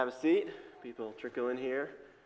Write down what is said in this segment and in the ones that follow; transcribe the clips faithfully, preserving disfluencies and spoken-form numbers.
Have a seat. People trickle in here.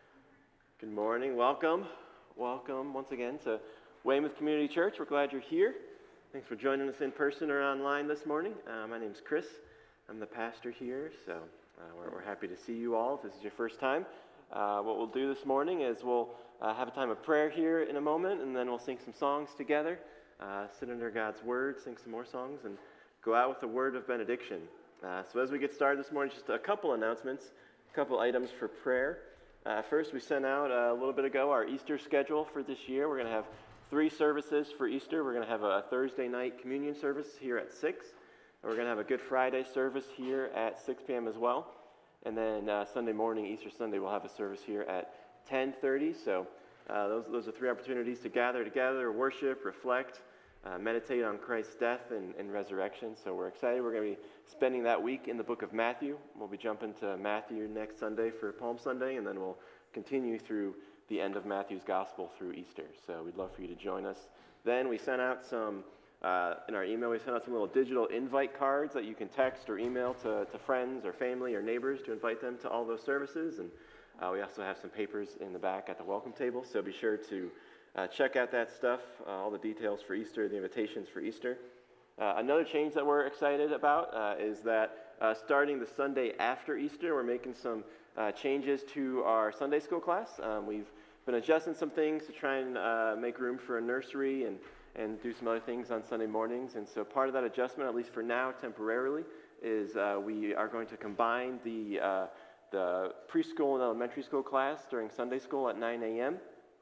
Good morning. Welcome. Welcome once again to Weymouth Community Church. We're glad you're here. Thanks for joining us in person or online this morning. Uh, my name's Chris. I'm the pastor here, so uh, we're, we're happy to see you all if this is your first time. Uh, what we'll do this morning is we'll uh, have a time of prayer here in a moment, and then we'll sing some songs together, uh, sit under God's Word, sing some more songs, and go out with a word of benediction. Uh, so as we get started this morning, just a couple announcements. Couple items for prayer. Uh, first, we sent out uh, a little bit ago our Easter schedule for this year. We're going to have three services for Easter. We're going to have a Thursday night communion service here at six. And we're going to have a Good Friday service here at six p.m. as well. And then uh, Sunday morning, Easter Sunday, we'll have a service here at ten thirty. So uh, those, those are three opportunities to gather together, worship, reflect, Uh, meditate on Christ's death and, and resurrection. So we're excited. We're going to be spending that week in the book of Matthew. We'll be jumping to Matthew next Sunday for Palm Sunday, and then we'll continue through the end of Matthew's gospel through Easter. So we'd love for you to join us. Then we sent out some, uh, in our email, we sent out some little digital invite cards that you can text or email to, to friends or family or neighbors to invite them to all those services. And uh, we also have some papers in the back at the welcome table, so be sure to Uh, check out that stuff, uh, all the details for Easter, the invitations for Easter. Uh, another change that we're excited about uh, is that uh, starting the Sunday after Easter, we're making some uh, changes to our Sunday school class. Um, we've been adjusting some things to try and uh, make room for a nursery and, and do some other things on Sunday mornings. And so part of that adjustment, at least for now, temporarily, is uh, we are going to combine the, uh, the preschool and elementary school class during Sunday school at nine a.m.,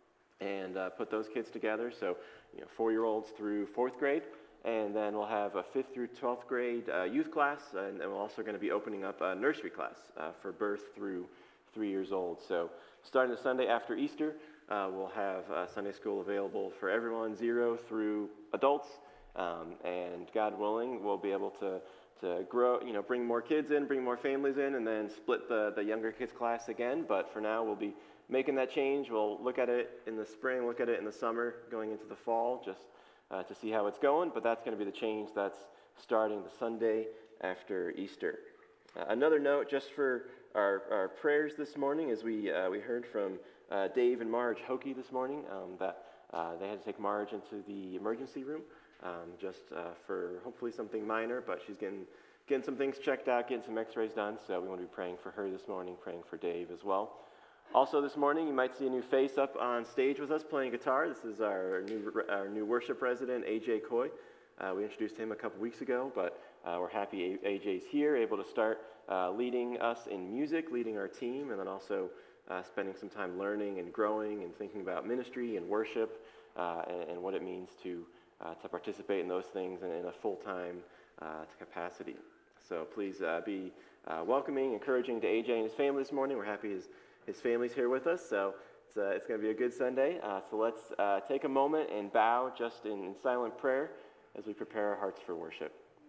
and uh, put those kids together, so you know, four-year-olds through fourth grade, and then we'll have a fifth through twelfth grade uh, youth class, and then we're also going to be opening up a nursery class uh, for birth through three years old. So starting the Sunday after Easter, uh, we'll have uh, Sunday school available for everyone, zero through adults, um, and God willing, we'll be able to to grow, you know, bring more kids in, bring more families in, and then split the, the younger kids class again. But for now, we'll be making that change. We'll look at it in the spring, look at it in the summer, going into the fall, just uh, to see how it's going. But that's going to be the change that's starting the Sunday after Easter. Uh, another note, just for our, our prayers this morning, is we uh, we heard from uh, Dave and Marge Hokie this morning um, that uh, they had to take Marge into the emergency room. Um, just uh, for hopefully something minor, but she's getting getting some things checked out, getting some x-rays done, so we want to be praying for her this morning, praying for Dave as well. Also this morning, you might see a new face up on stage with us playing guitar. This is our new our new worship resident, A J Coy. Uh, we introduced him a couple weeks ago, but uh, we're happy A J's here, able to start uh, leading us in music, leading our team, and then also uh, spending some time learning and growing and thinking about ministry and worship uh, and, and what it means to Uh, to participate in those things in, in a full-time uh, capacity. So please uh, be uh, welcoming, encouraging to A J and his family this morning. We're happy his, his family's here with us, so it's, uh, it's going to be a good Sunday. Uh, so let's uh, take a moment and bow just in, in silent prayer as we prepare our hearts for worship.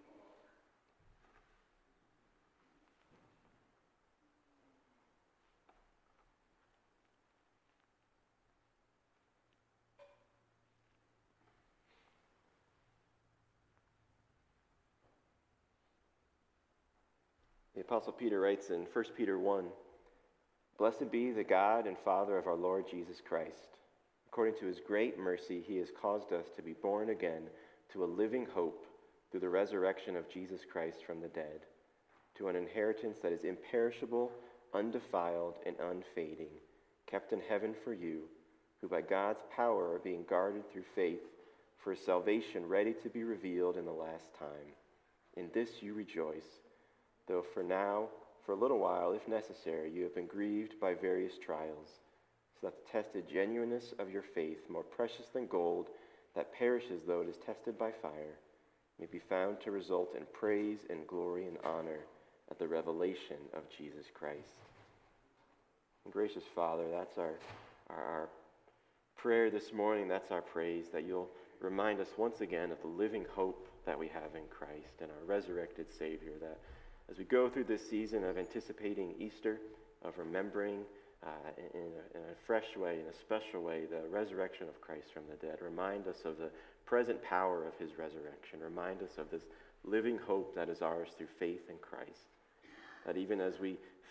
The Apostle Peter writes in First Peter one, "Blessed be the God and Father of our Lord Jesus Christ. According to his great mercy, he has caused us to be born again to a living hope through the resurrection of Jesus Christ from the dead, to an inheritance that is imperishable, undefiled, and unfading, kept in heaven for you, who by God's power are being guarded through faith for a salvation ready to be revealed in the last time. In this you rejoice, though for now, for a little while, if necessary, you have been grieved by various trials, so that the tested genuineness of your faith, more precious than gold that perishes though it is tested by fire, may be found to result in praise and glory and honor at the revelation of Jesus Christ." And gracious Father, that's our, our, our prayer this morning, that's our praise, that you'll remind us once again of the living hope that we have in Christ and our resurrected Savior, that as we go through this season of anticipating Easter, of remembering uh, in, a, in a fresh way, in a special way, the resurrection of Christ from the dead, remind us of the present power of his resurrection, remind us of this living hope that is ours through faith in Christ, that even as we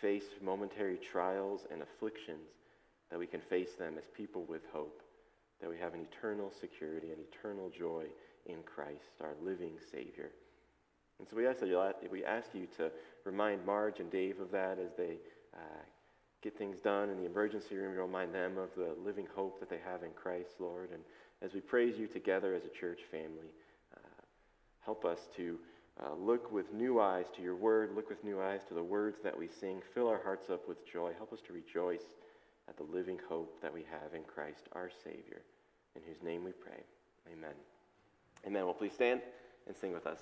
face momentary trials and afflictions, that we can face them as people with hope, that we have an eternal security and eternal joy in Christ, our living Savior. And so we ask, that you, we ask you to remind Marge and Dave of that as they uh, get things done in the emergency room. Remind them of the living hope that they have in Christ, Lord. And as we praise you together as a church family, uh, help us to uh, look with new eyes to your word, look with new eyes to the words that we sing, fill our hearts up with joy. Help us to rejoice at the living hope that we have in Christ, our Savior, in whose name we pray. Amen. Amen. Well, please stand and sing with us.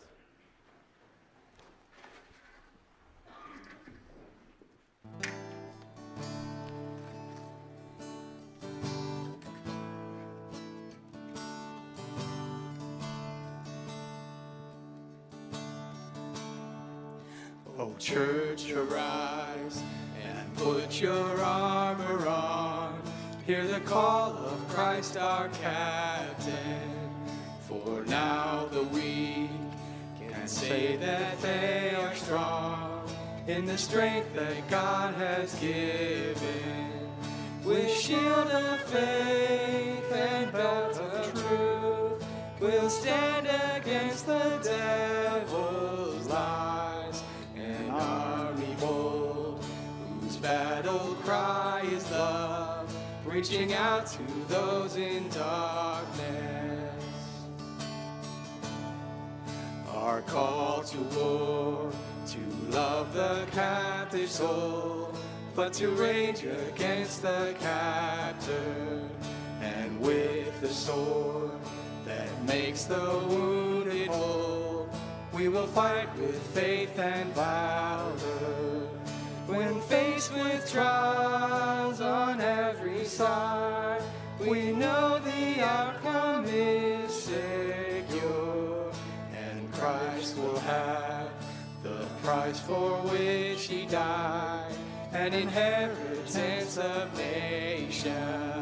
Oh, church, arise and put your armor on. Hear the call of Christ our captain. For now the weak can say that they are strong in the strength that God has given. With shield of faith and belt of truth, we'll stand against the devil's lies. An army bold, whose battle cry is love, reaching out to those in darkness. Our call to war, to love the captive soul, but to rage against the captor, and with the sword that makes the wounded whole, we will fight with faith and valor. When faced with trials on every side, we know the outcome is secure, and Christ will have the price for which he died, an inheritance of nations.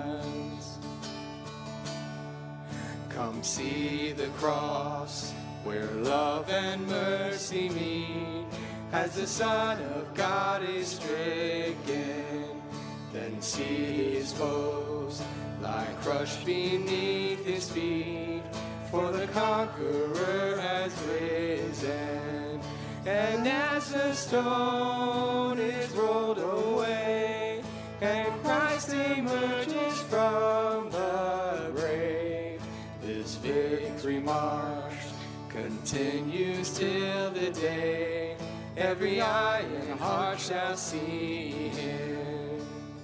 Come see the cross, where love and mercy meet, as the Son of God is stricken. Then see his foes lie crushed beneath his feet, for the conqueror has risen. And as the stone is rolled away, and Christ emerges from the grave, this victory march continues till the day every eye and heart shall see him.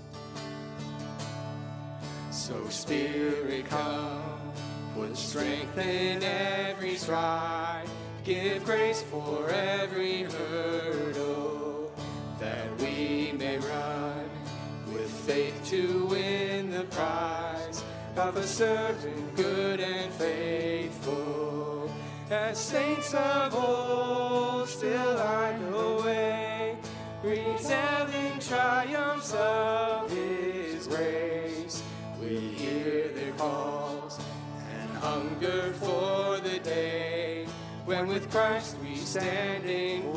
So Spirit, come, put strength in every stride, give grace for every hurdle, that we may run with faith to win the prize of a servant good and faithful. As saints of old still line the way, retelling triumphs of his grace, we hear their calls and hunger for the day when with Christ we stand in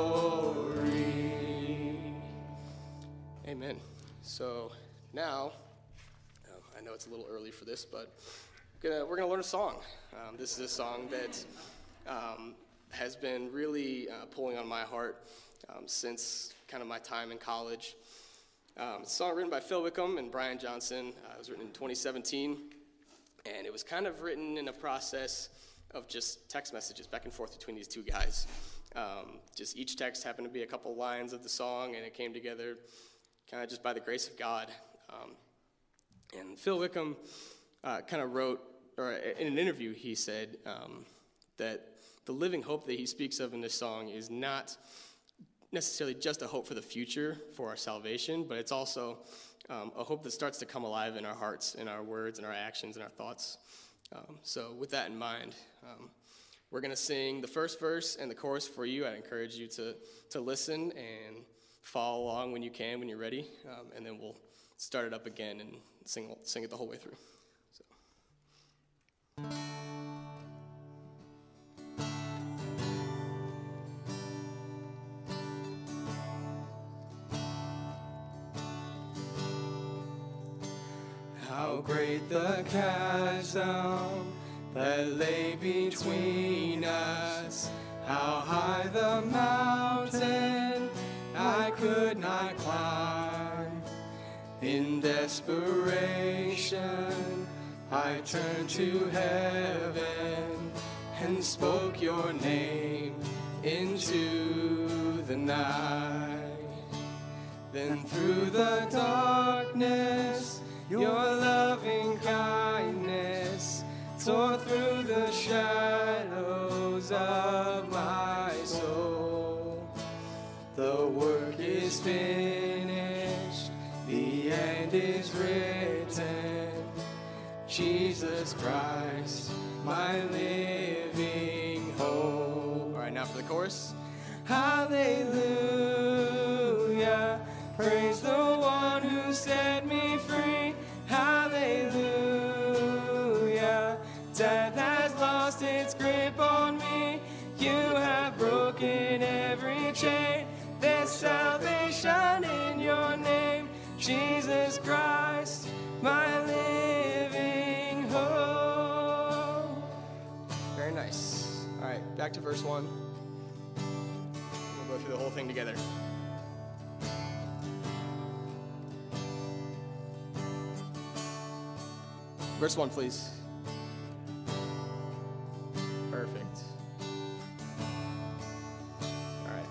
glory. Amen. So now, um, I know it's a little early for this, but gonna, we're going to learn a song. Um, this is a song that um, has been really uh, pulling on my heart um, since kind of my time in college. Um, it's a song written by Phil Wickham and Brian Johnson. Uh, it was written in twenty seventeen, and it was kind of written in a process of just text messages back and forth between these two guys. Um, just each text happened to be a couple lines of the song, and it came together kind of just by the grace of God. Um, and Phil Wickham uh, kind of wrote, or in an interview, he said um, that the living hope that he speaks of in this song is not necessarily just a hope for the future, for our salvation, but it's also um, a hope that starts to come alive in our hearts, in our words, in our actions, in our thoughts. Um, so with that in mind, um, we're going to sing the first verse and the chorus for you. I'd encourage you to, to listen and follow along when you can, when you're ready, um, and then we'll start it up again and sing, sing it the whole way through. So. How great the chasm that lay between us, how high the mountain I could not climb. In desperation, I turned to heaven and spoke your name into the night. Then through the darkness, your loving kindness tore through the shadows of my soul. The work is finished, the end is written. Jesus Christ, my living hope. All right, now for the chorus. Hallelujah, praise the one who set me free. Hallelujah, death has lost its grip on me. You have broken every chain. There's salvation in your name, Jesus Christ, my living hope. Very nice. All right, back to verse one. We'll go through the whole thing together. Verse one, please. Perfect. All right.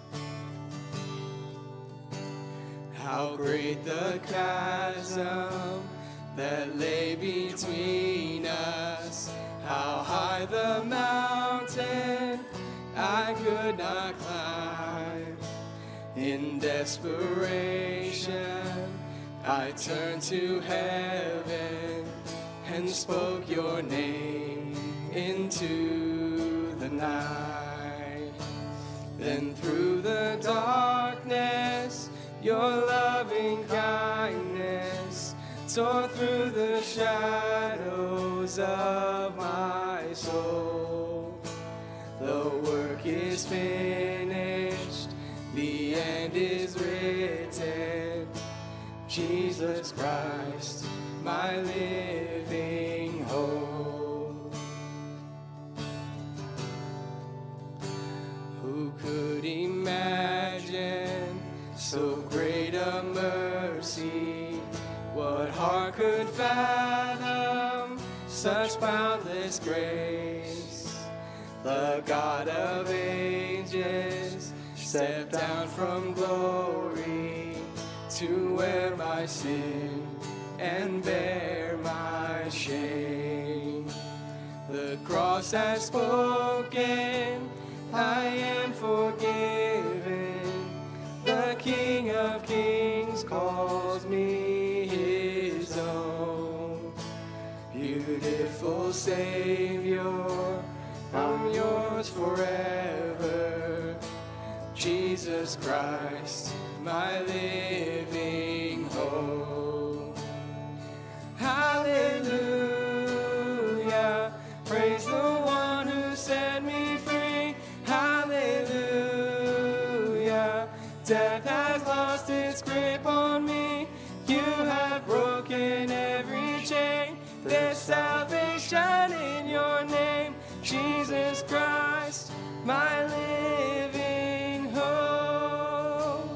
How great the chasm that lay between us, how high the mountain I could not climb. In desperation, I turned to heaven and spoke your name into the night. Then through the darkness, your loving kindness tore through the shadows of my soul. The work is finished, the end is written. Jesus Christ, my living hope. Who could imagine so great a mercy? What heart could fathom such boundless grace? The God of ages stepped down from glory to wear my sin and bear my shame. The cross has spoken, I am forgiven. The King of Kings calls me his own. Beautiful Savior, I'm yours forever. Jesus Christ, my living hope. Hallelujah, praise the one who set me free. Hallelujah, death has lost its grip on me. You have broken every chain. There's salvation in your name, Jesus Christ, my living hope.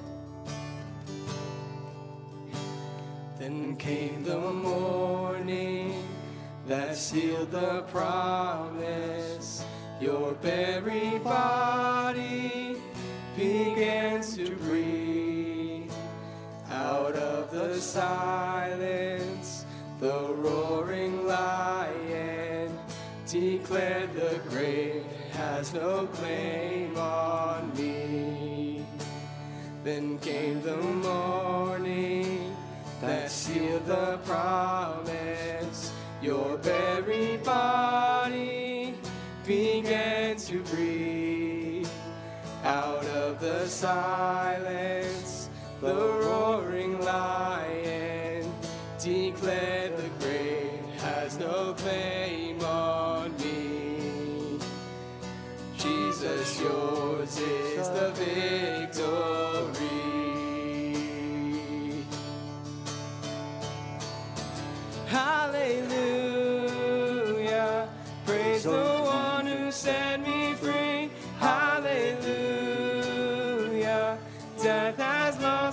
Then came the morning that sealed the promise. Your buried body began to breathe. Out of the silence, the roaring lion declared the grave has no claim on me. Then came the morning that sealed the promise. Your buried body began to breathe. Out of the silence, the roaring lion declared the grave has no claim on me. Jesus, yours is the victory.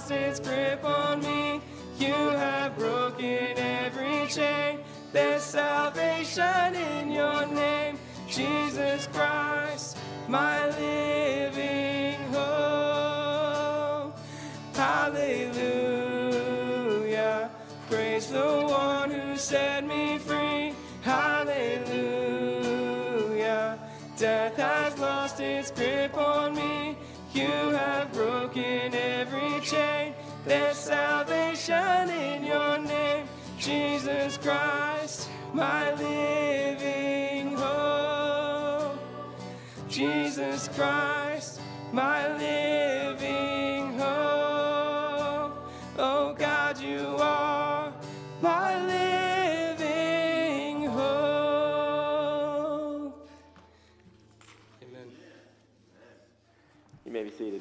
lost its grip on me. You have broken every chain. There's salvation in your name, Jesus Christ, my living hope. Hallelujah, praise the one who set me free. Hallelujah, death has lost its grip on me. You have broken every chain. There's salvation in your name, Jesus Christ, my living hope. Jesus Christ, my living hope. Oh God, you are my living hope. Amen. You may be seated.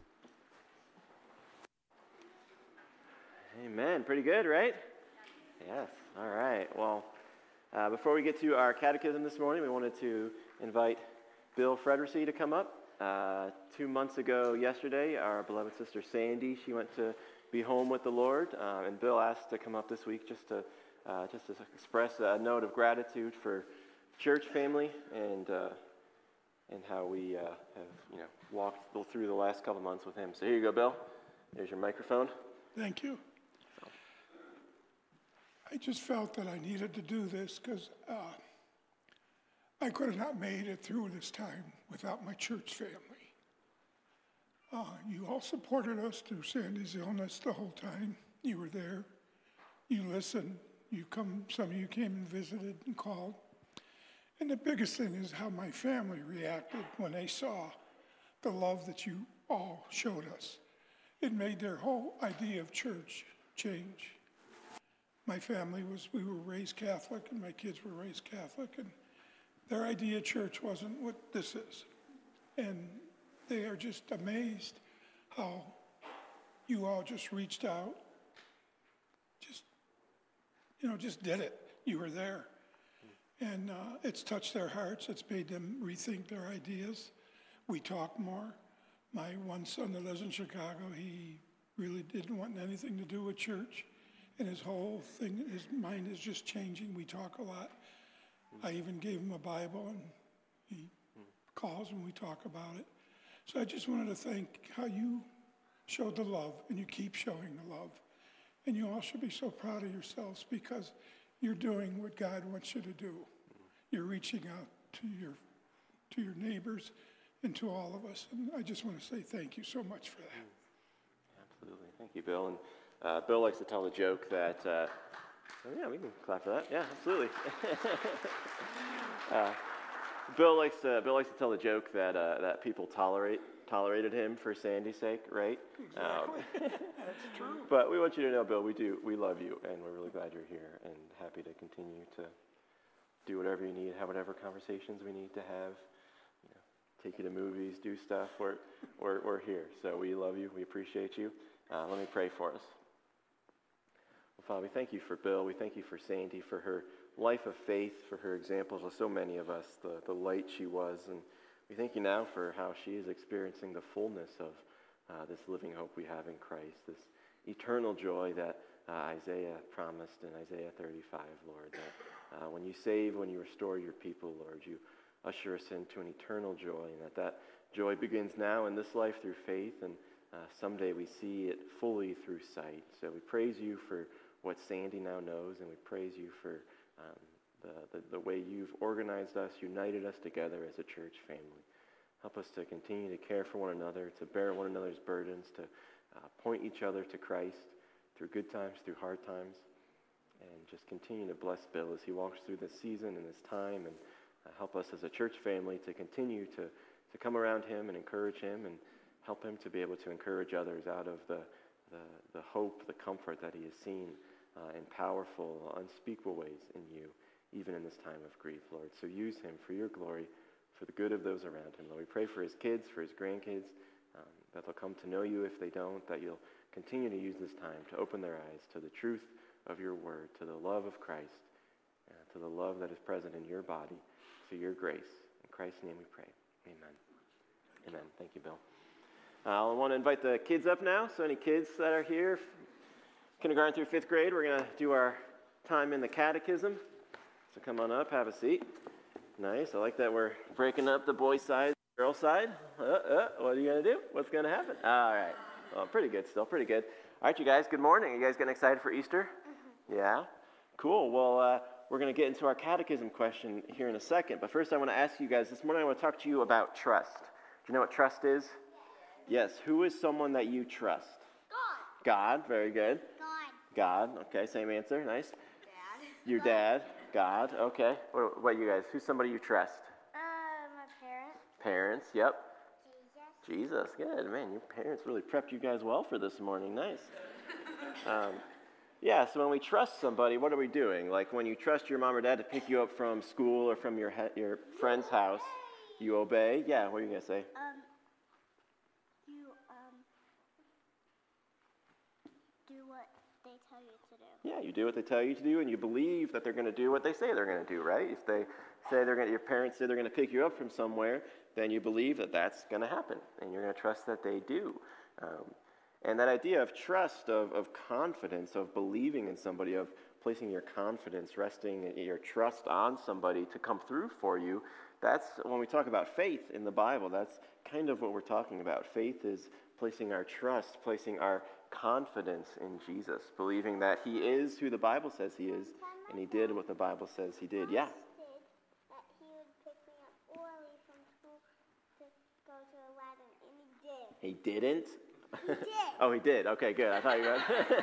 Amen. Pretty good, right? Yes. All right. Well, uh, before we get to our catechism this morning, we wanted to invite Bill Fredericy to come up. Uh, two months ago yesterday, our beloved sister Sandy, she went to be home with the Lord, uh, and Bill asked to come up this week just to uh, just to express a note of gratitude for church family and uh, and how we uh, have you know walked through the last couple months with him. So here you go, Bill. There's your microphone. Thank you. I just felt that I needed to do this because uh, I could have not made it through this time without my church family. Uh, you all supported us through Sandy's illness the whole time. You were there. You listened. You come. Some of you came and visited and called. And the biggest thing is how my family reacted when they saw the love that you all showed us. It made their whole idea of church change. My family was, we were raised Catholic, and my kids were raised Catholic, and their idea of church wasn't what this is. And they are just amazed how you all just reached out, just, you know, just did it. You were there. And uh, it's touched their hearts. It's made them rethink their ideas. We talk more. My one son that lives in Chicago, he really didn't want anything to do with church. And his whole thing, his mind is just changing. We talk a lot. I even gave him a Bible, and he calls and we talk about it. So I just wanted to thank how you showed the love, and you keep showing the love. And you all should be so proud of yourselves because you're doing what God wants you to do. You're reaching out to your to your neighbors and to all of us. And I just want to say thank you so much for that. Absolutely. Thank you, Bill. And uh, Bill likes to tell the joke that, uh, oh yeah, we can clap for that. Yeah, absolutely. uh, Bill likes to, Bill likes to tell the joke that uh, that people tolerate tolerated him for Sandy's sake, right? Exactly. Um, That's true. But we want you to know, Bill, we do, we love you, and we're really glad you're here, and happy to continue to do whatever you need, have whatever conversations we need to have, you know, take you to movies, do stuff. We're, we're, we're here, so we love you. We appreciate you. Uh, let me pray for us. Well, Father, we thank you for Bill. We thank you for Sandy, for her life of faith, for her examples of so many of us, the, the light she was. And we thank you now for how she is experiencing the fullness of uh, this living hope we have in Christ, this eternal joy that uh, Isaiah promised in Isaiah thirty-five, Lord, that uh, when you save, when you restore your people, Lord, you usher us into an eternal joy, and that that joy begins now in this life through faith, and uh, someday we see it fully through sight. So we praise you for what Sandy now knows, and we praise you for um, the, the, the way you've organized us, united us together as a church family. Help us to continue to care for one another, to bear one another's burdens, to uh, point each other to Christ through good times, through hard times, and just continue to bless Bill as he walks through this season and this time, and uh, help us as a church family to continue to, to come around him and encourage him, and help him to be able to encourage others out of the, the, the hope, the comfort that he has seen uh, in powerful, unspeakable ways in you, even in this time of grief, Lord. So use him for your glory, for the good of those around him. Lord, we pray for his kids, for his grandkids, um, that they'll come to know you if they don't, that you'll continue to use this time to open their eyes to the truth of your word, to the love of Christ, uh, to the love that is present in your body, to your grace. In Christ's name we pray. Amen. Amen. Thank you, Bill. Uh, I want to invite the kids up now. So any kids that are here, kindergarten through fifth grade, we're going to do our time in the catechism. So come on up, have a seat. Nice. I like that we're breaking up the boy side, girl side. Uh, uh, what are you going to do? What's going to happen? All right. Well, pretty good still. Pretty good. All right, you guys. Good morning. Are you guys getting excited for Easter? Mm-hmm. Yeah? Cool. Well, uh, we're going to get into our catechism question here in a second. But first, I want to ask you guys, this morning I want to talk to you about trust. Do you know what trust is? Yes. Who is someone that you trust? God. God. Very good. God. God. Okay, same answer. Nice. Dad. Your dad. God. Okay. What, what you guys? Who's somebody you trust? Uh, my parents. Parents. Yep. Jesus. Jesus. Good. Man, your parents really prepped you guys well for this morning. Nice. Um, yeah, so when we trust somebody, what are we doing? Like when you trust your mom or dad to pick you up from school or from your he- your friend's house, you obey. Yeah, what are you going to say? Um, you, um, do what they tell you to do. Yeah, you do what they tell you to do, and you believe that they're going to do what they say they're going to do, right? If they say they're going to, your parents say they're going to pick you up from somewhere, then you believe that that's going to happen, and you're going to trust that they do. Um, and that idea of trust, of, of confidence, of believing in somebody, of placing your confidence, resting your trust on somebody to come through for you, that's when we talk about faith in the Bible, that's kind of what we're talking about. Faith is placing our trust, placing our confidence in Jesus, believing that he is who the Bible says he is, and he did what the Bible says he did. Yeah. That he would pick me up early from school to go to Aladdin, and he did. He didn't? He did. Oh, he did. Okay, good. I thought you were.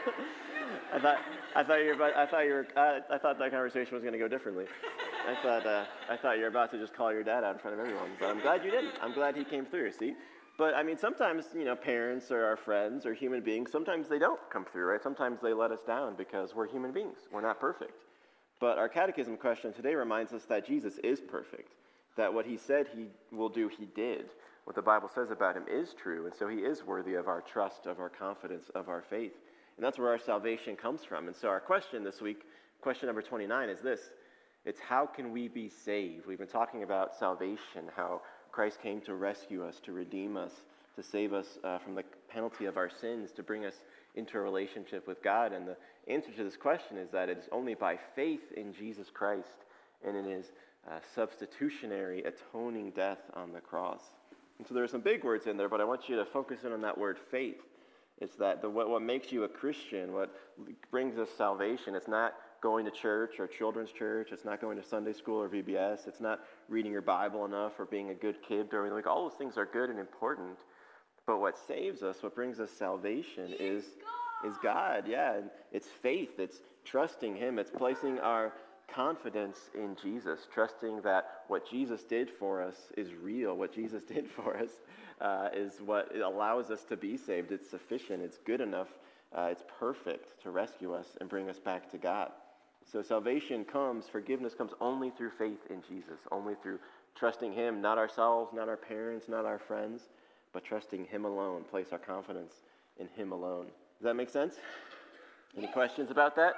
I thought. I thought you were. About, I thought you were. Uh, I thought that conversation was going to go differently. I thought. Uh, I thought you were about to just call your dad out in front of everyone. But I'm glad you didn't. I'm glad he came through. See. But I mean, sometimes you know, parents or our friends or human beings. Sometimes they don't come through, right? Sometimes they let us down because we're human beings. We're not perfect. But our catechism question today reminds us that Jesus is perfect. That what he said he will do, he did. What the Bible says about him is true, and so he is worthy of our trust, of our confidence, of our faith. And that's where our salvation comes from. And so our question this week, question number twenty-nine, is this. It's how can we be saved? We've been talking about salvation, how Christ came to rescue us, to redeem us, to save us uh, from the penalty of our sins, to bring us into a relationship with God. And the answer to this question is that it is only by faith in Jesus Christ and in his uh, substitutionary atoning death on the cross. And so there are some big words in there, but I want you to focus in on that word faith. It's that the, what, what makes you a Christian, what brings us salvation. It's not going to church or children's church. It's not going to Sunday school or V B S. It's not reading your Bible enough or being a good kid. Or like all those things are good and important. But what saves us, what brings us salvation is, is God. Yeah, and it's faith. It's trusting him. It's placing our confidence in Jesus, trusting that what Jesus did for us is real. What Jesus did for us uh, is what allows us to be saved. It's sufficient. It's good enough. Uh, it's perfect to rescue us and bring us back to God. So salvation comes, forgiveness comes only through faith in Jesus, only through trusting him, not ourselves, not our parents, not our friends, but trusting him alone, place our confidence in him alone. Does that make sense? Any questions about that?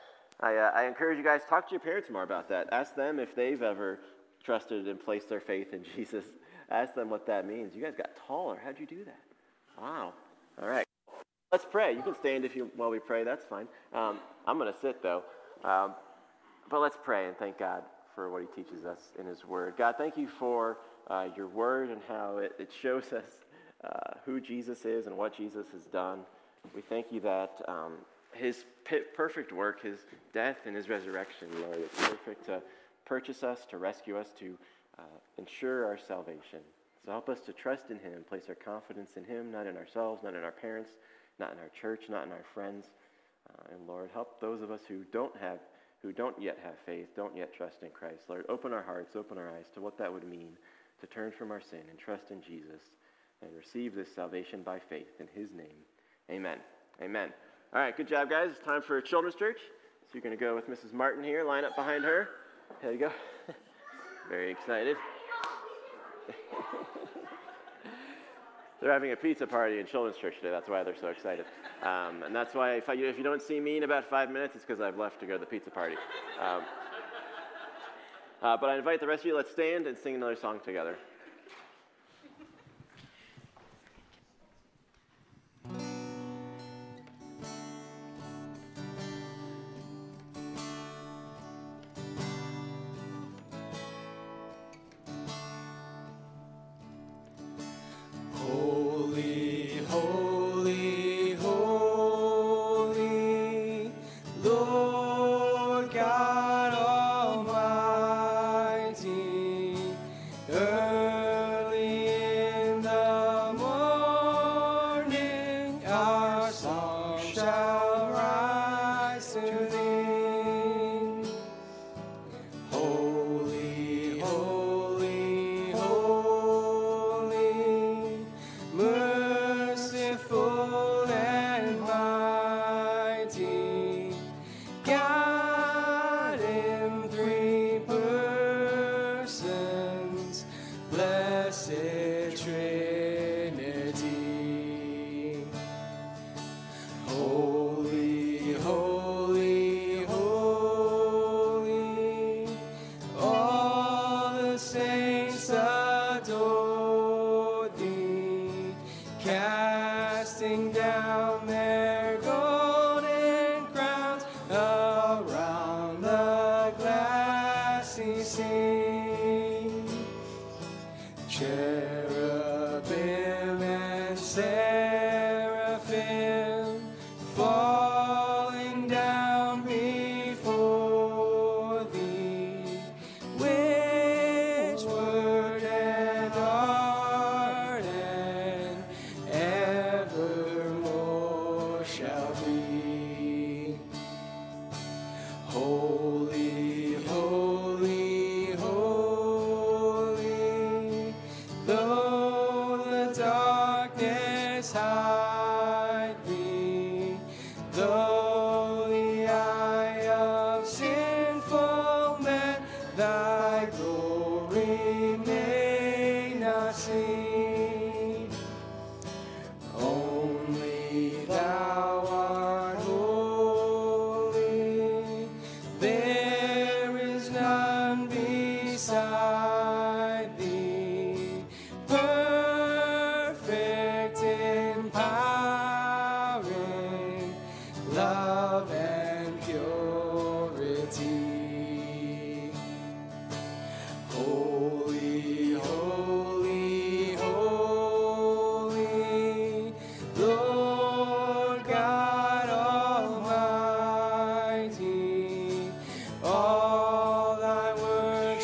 I, uh, I encourage you guys, talk to your parents more about that. Ask them if they've ever trusted and placed their faith in Jesus. Ask them what that means. You guys got taller. How'd you do that? Wow. All right. Let's pray. You can stand if you while we pray. That's fine. Um, I'm going to sit, though. Um, but let's pray and thank God for what he teaches us in his word. God, thank you for uh, your word and how it, it shows us uh, who Jesus is and what Jesus has done. We thank you that um, his perfect work, his death and his resurrection, Lord, is perfect to purchase us, to rescue us, to uh, ensure our salvation. So help us to trust in him, place our confidence in him, not in ourselves, not in our parents, not in our church, not in our friends. Uh, and Lord, help those of us who don't have, who don't yet have faith, don't yet trust in Christ. Lord, open our hearts, open our eyes to what that would mean to turn from our sin and trust in Jesus and receive this salvation by faith in his name. Amen. Amen. All right, good job, guys. It's time for Children's Church. So you're going to go with Missus Martin here, line up behind her. There you go. Very excited. They're having a pizza party in Children's Church today. That's why they're so excited. Um, and that's why if, I, if you don't see me in about five minutes, it's because I've left to go to the pizza party. Um, uh, but I invite the rest of you, let's stand and sing another song together.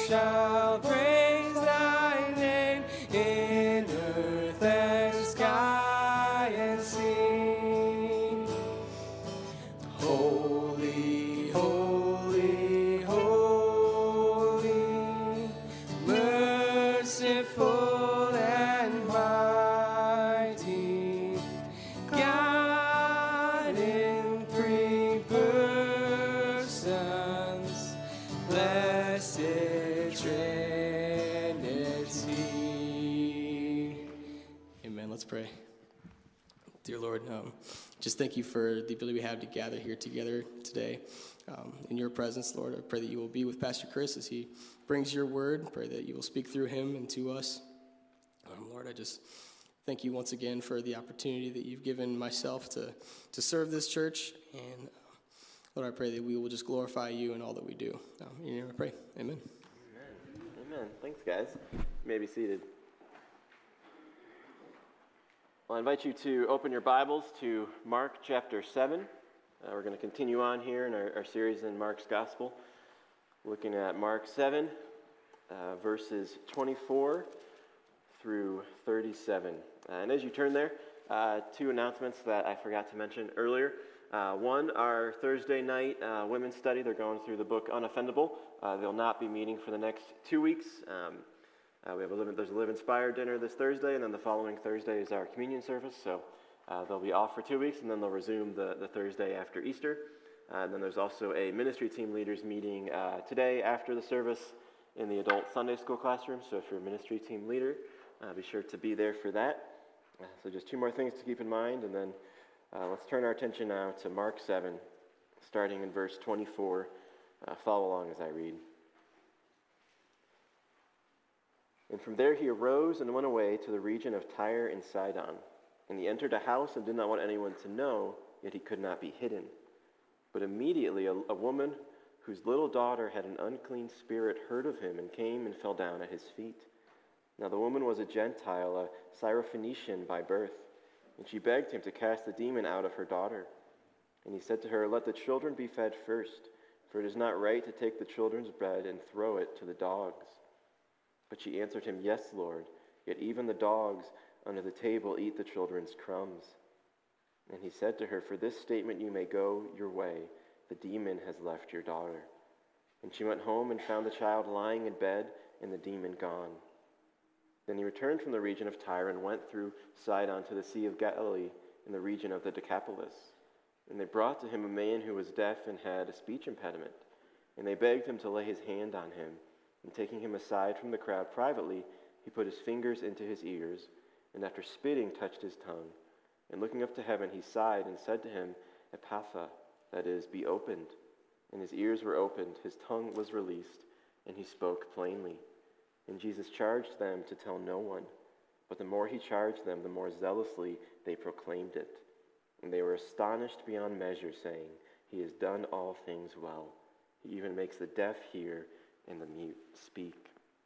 shall praise thy name in earth and sky and sea. Holy, holy, holy, merciful and mighty, God in three persons, blessed Trinity. Amen. Let's pray. Dear Lord, um, just thank you for the ability we have to gather here together today. Um, in your presence, Lord, I pray that you will be with Pastor Chris as he brings your word. Pray that you will speak through him and to us. Um, Lord, I just thank you once again for the opportunity that you've given myself to, to serve this church. And uh, Lord, I pray that we will just glorify you in all that we do. Um, in your name I pray. Amen. Amen. Amen. Thanks, guys. You may be seated. Well, I invite you to open your Bibles to Mark chapter seven. Uh, we're going to continue on here in our, our series in Mark's Gospel, looking at Mark seven, uh, verses twenty-four through thirty-seven. Uh, and as you turn there, uh, two announcements that I forgot to mention earlier. Uh, one, our Thursday night uh, women's study, they're going through the book Unoffendable. Uh, they'll not be meeting for the next two weeks. Um, Uh, we have a live, there's a Live Inspired dinner this Thursday, and then the following Thursday is our communion service. So uh, they'll be off for two weeks, and then they'll resume the, the Thursday after Easter. Uh, and then there's also a ministry team leaders meeting uh, today after the service in the adult Sunday school classroom. So if you're a ministry team leader, uh, be sure to be there for that. Uh, so just two more things to keep in mind, and then uh, let's turn our attention now to Mark seven, starting in verse twenty-four. Uh, follow along as I read. And from there he arose and went away to the region of Tyre and Sidon. And he entered a house and did not want anyone to know, yet he could not be hidden. But immediately a, a woman whose little daughter had an unclean spirit heard of him and came and fell down at his feet. Now the woman was a Gentile, a Syrophoenician by birth, and she begged him to cast the demon out of her daughter. And he said to her, "Let the children be fed first, for it is not right to take the children's bread and throw it to the dogs." But she answered him, "Yes, Lord, yet even the dogs under the table eat the children's crumbs." And he said to her, "For this statement you may go your way. The demon has left your daughter." And she went home and found the child lying in bed and the demon gone. Then he returned from the region of Tyre and went through Sidon to the Sea of Galilee in the region of the Decapolis. And they brought to him a man who was deaf and had a speech impediment. And they begged him to lay his hand on him. And taking him aside from the crowd privately, he put his fingers into his ears, and after spitting touched his tongue. And looking up to heaven, he sighed and said to him, "Ephphatha," that is, "be opened." And his ears were opened, his tongue was released, and he spoke plainly. And Jesus charged them to tell no one. But the more he charged them, the more zealously they proclaimed it. And they were astonished beyond measure, saying, "He has done all things well. He even makes the deaf hear and the mute speak."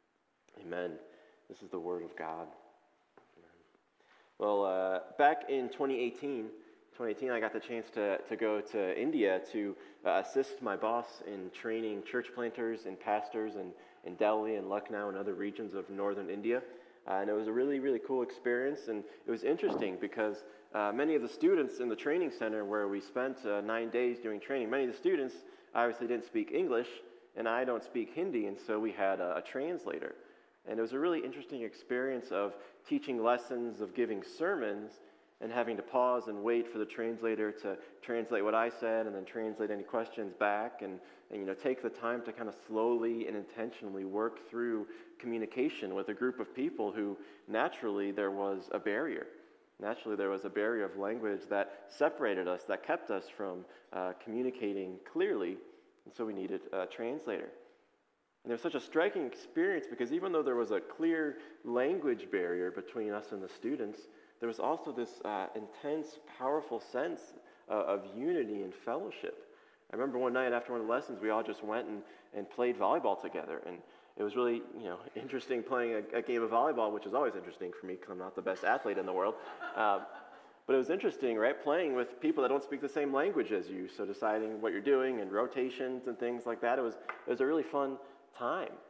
Amen. This is the word of God. Amen. Well, uh, back in twenty eighteen, twenty eighteen, I got the chance to, to go to India to uh, assist my boss in training church planters and pastors in, in Delhi and Lucknow and other regions of northern India. Uh, and it was a really, really cool experience. And it was interesting because uh, many of the students in the training center where we spent uh, nine days doing training, many of the students obviously didn't speak English, and I don't speak Hindi, and so we had a, a translator. And it was a really interesting experience of teaching lessons, of giving sermons, and having to pause and wait for the translator to translate what I said and then translate any questions back, and, and you know, take the time to kind of slowly and intentionally work through communication with a group of people who naturally there was a barrier. Naturally there was a barrier of language that separated us, that kept us from uh, communicating clearly. And so we needed a translator. And it was such a striking experience because even though there was a clear language barrier between us and the students, there was also this uh, intense, powerful sense uh, of unity and fellowship. I remember one night after one of the lessons, we all just went and, and played volleyball together. And it was really, you know, interesting playing a, a game of volleyball, which is always interesting for me because I'm not the best athlete in the world. Uh, But it was interesting, right, playing with people that don't speak the same language as you, so deciding what you're doing and rotations and things like that. It was it was a really fun time.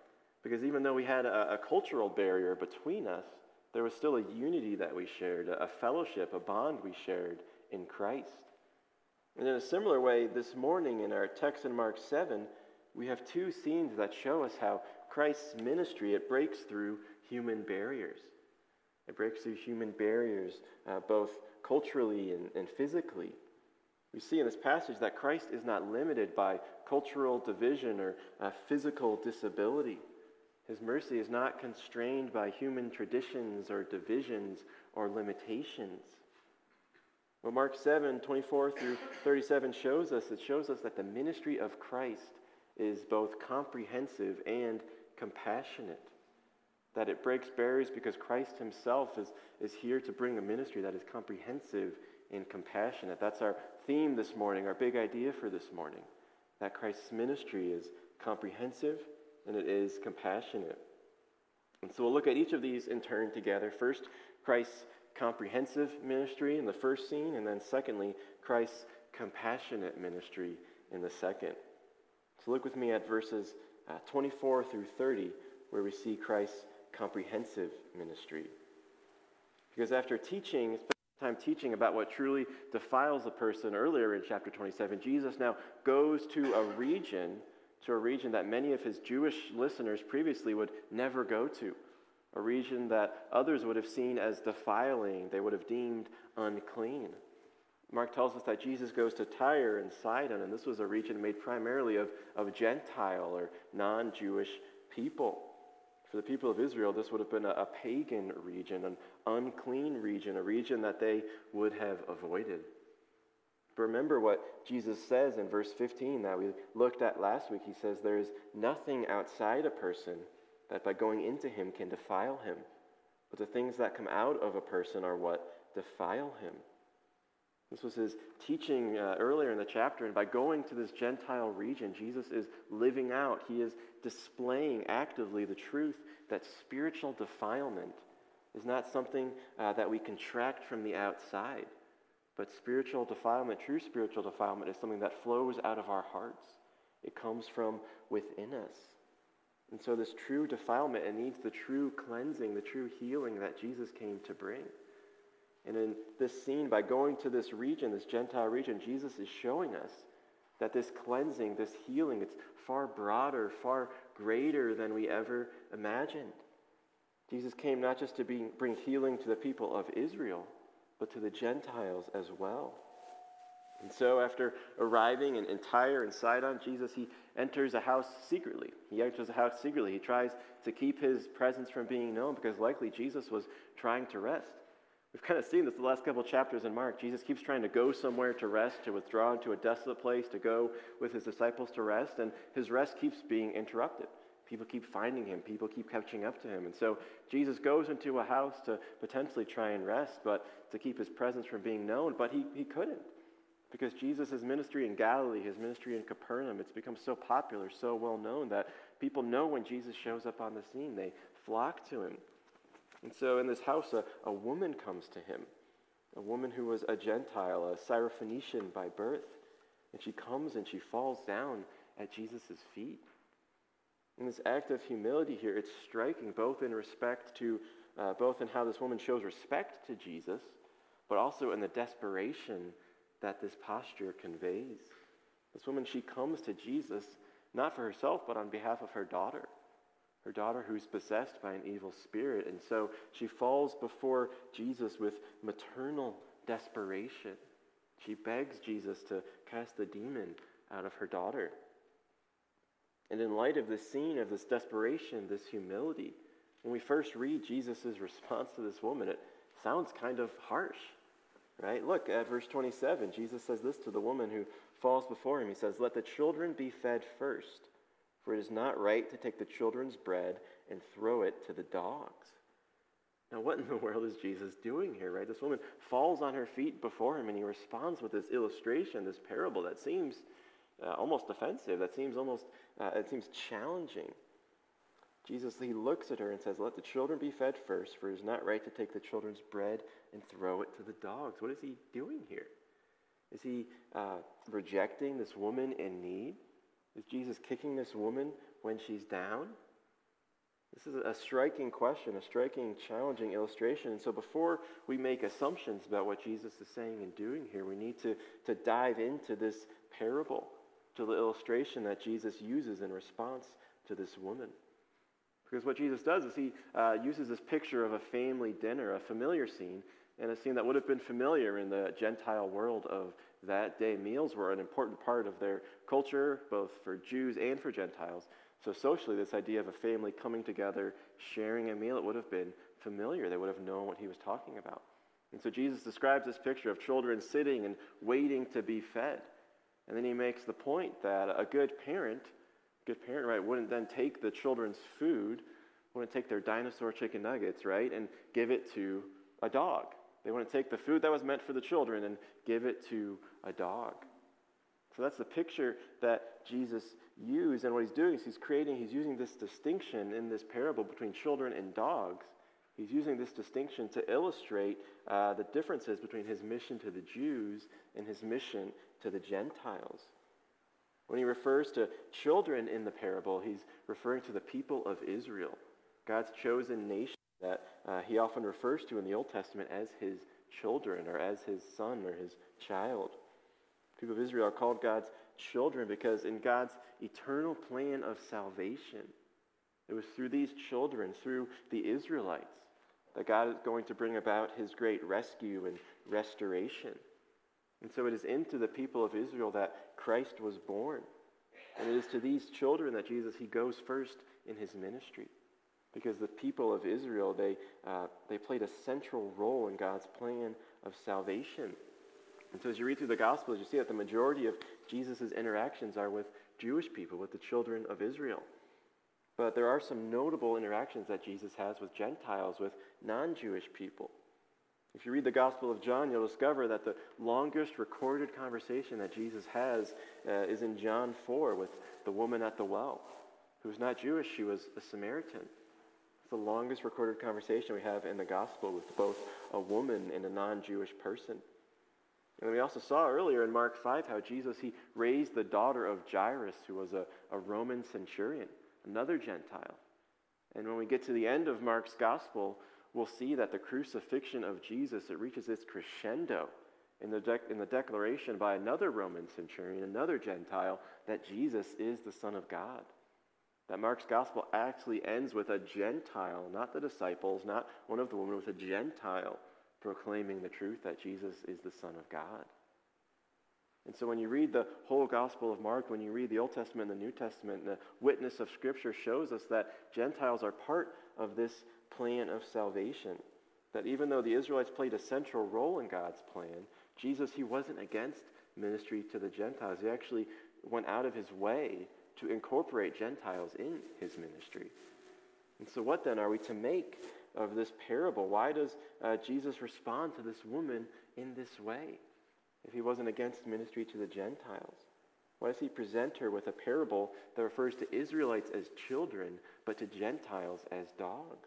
Because even though we had a, a cultural barrier between us, there was still a unity that we shared, a fellowship, a bond we shared in Christ. And in a similar way, this morning in our text in Mark seven, we have two scenes that show us how Christ's ministry, it breaks through human barriers. It breaks through human barriers, uh, both culturally and, and physically. We see in this passage that Christ is not limited by cultural division or uh, physical disability. His mercy is not constrained by human traditions or divisions or limitations. What Mark seven, twenty-four through thirty-seven shows us, it shows us that the ministry of Christ is both comprehensive and compassionate. That it breaks barriers because Christ himself is, is here to bring a ministry that is comprehensive and compassionate. That's our theme this morning, our big idea for this morning. That Christ's ministry is comprehensive and it is compassionate. And so we'll look at each of these in turn together. First, Christ's comprehensive ministry in the first scene, and then secondly, Christ's compassionate ministry in the second. So look with me at verses uh, twenty-four through thirty, where we see Christ's comprehensive ministry. Because after teaching, time teaching about what truly defiles a person earlier in chapter twenty-seven, Jesus now goes to a region, to a region that many of his Jewish listeners previously would never go to, a region that others would have seen as defiling, they would have deemed unclean. Mark tells us that Jesus goes to Tyre and Sidon, and this was a region made primarily of, of Gentile or non-Jewish people. For the people of Israel, this would have been a, a pagan region, an unclean region, a region that they would have avoided. But remember what Jesus says in verse fifteen that we looked at last week. He says, there is nothing outside a person that by going into him can defile him. But the things that come out of a person are what defile him. This was his teaching uh, earlier in the chapter, and by going to this Gentile region, Jesus is living out, he is displaying actively the truth that spiritual defilement is not something uh, that we contract from the outside, but spiritual defilement, true spiritual defilement, is something that flows out of our hearts. It comes from within us. And so this true defilement, it needs the true cleansing, the true healing that Jesus came to bring. And in this scene, by going to this region, this Gentile region, Jesus is showing us that this cleansing, this healing, it's far broader, far greater than we ever imagined. Jesus came not just to be, bring healing to the people of Israel, but to the Gentiles as well. And so after arriving in, in Tyre and Sidon, Jesus, he enters a house secretly. He enters a house secretly. He tries to keep his presence from being known because likely Jesus was trying to rest. We've kind of seen this the last couple of chapters in Mark. Jesus keeps trying to go somewhere to rest, to withdraw into a desolate place, to go with his disciples to rest, and his rest keeps being interrupted. People keep finding him. People keep catching up to him. And so Jesus goes into a house to potentially try and rest, but to keep his presence from being known, but he, he couldn't. Because Jesus' ministry in Galilee, his ministry in Capernaum, it's become so popular, so well known that people know when Jesus shows up on the scene. They flock to him. And so in this house, a, a woman comes to him, a woman who was a Gentile, a Syrophoenician by birth. And she comes and she falls down at Jesus' feet. And this act of humility here, it's striking both in respect to, uh, both in how this woman shows respect to Jesus, but also in the desperation that this posture conveys. This woman, she comes to Jesus, not for herself, but on behalf of her daughter. Her daughter who's possessed by an evil spirit. And so she falls before Jesus with maternal desperation. She begs Jesus to cast the demon out of her daughter. And in light of this scene of this desperation, this humility, when we first read Jesus' response to this woman, it sounds kind of harsh, right? Look at verse twenty-seven. Jesus says this to the woman who falls before him. He says, "Let the children be fed first. For it is not right to take the children's bread and throw it to the dogs." Now, what in the world is Jesus doing here, right? This woman falls on her feet before him, and he responds with this illustration, this parable that seems uh, almost offensive, that seems almost, uh, it seems challenging. Jesus, he looks at her and says, "Let the children be fed first, for it is not right to take the children's bread and throw it to the dogs." What is he doing here? Is he uh, rejecting this woman in need? Is Jesus kicking this woman when she's down? This is a striking question, a striking, challenging illustration. And so before we make assumptions about what Jesus is saying and doing here, we need to, to dive into this parable, to the illustration that Jesus uses in response to this woman. Because what Jesus does is he uh, uses this picture of a family dinner, a familiar scene, and a scene that would have been familiar in the Gentile world of that day. Meals were an important part of their culture, both for Jews and for Gentiles. So socially, this idea of a family coming together, sharing a meal, it would have been familiar. They would have known what he was talking about. And so Jesus describes this picture of children sitting and waiting to be fed. And then he makes the point that a good parent, good parent, right, wouldn't then take the children's food, wouldn't take their dinosaur chicken nuggets, right, and give it to a dog. They wouldn't take the food that was meant for the children and give it to a dog. So that's the picture that Jesus used, and what he's doing is he's creating, he's using this distinction in this parable between children and dogs. He's using this distinction to illustrate uh, the differences between his mission to the Jews and his mission to the Gentiles. When he refers to children in the parable, he's referring to the people of Israel, God's chosen nation that uh, he often refers to in the Old Testament as his children or as his son or his child. People of Israel are called God's children because in God's eternal plan of salvation, it was through these children, through the Israelites, that God is going to bring about his great rescue and restoration. And so it is into the people of Israel that Christ was born. And it is to these children that Jesus, he goes first in his ministry. Because the people of Israel, they, uh, they played a central role in God's plan of salvation. And so as you read through the Gospels, you see that the majority of Jesus' interactions are with Jewish people, with the children of Israel. But there are some notable interactions that Jesus has with Gentiles, with non-Jewish people. If you read the Gospel of John, you'll discover that the longest recorded conversation that Jesus has uh, is in John four with the woman at the well, who was not Jewish, she was a Samaritan. It's the longest recorded conversation we have in the Gospel with both a woman and a non-Jewish person. And we also saw earlier in Mark five how Jesus, he raised the daughter of Jairus, who was a, a Roman centurion, another Gentile. And when we get to the end of Mark's Gospel, we'll see that the crucifixion of Jesus, it reaches its crescendo in the, de- in the declaration by another Roman centurion, another Gentile, that Jesus is the Son of God. That Mark's Gospel actually ends with a Gentile, not the disciples, not one of the women, with a Gentile proclaiming the truth that Jesus is the Son of God. And so when you read the whole Gospel of Mark, when you read the Old Testament and the New Testament, the witness of Scripture shows us that Gentiles are part of this plan of salvation. That even though the Israelites played a central role in God's plan, Jesus, he wasn't against ministry to the Gentiles. He actually went out of his way to incorporate Gentiles in his ministry. And so what then are we to make of this parable? Why does uh, Jesus respond to this woman in this way if he wasn't against ministry to the Gentiles? Why does he present her with a parable that refers to Israelites as children, but to Gentiles as dogs?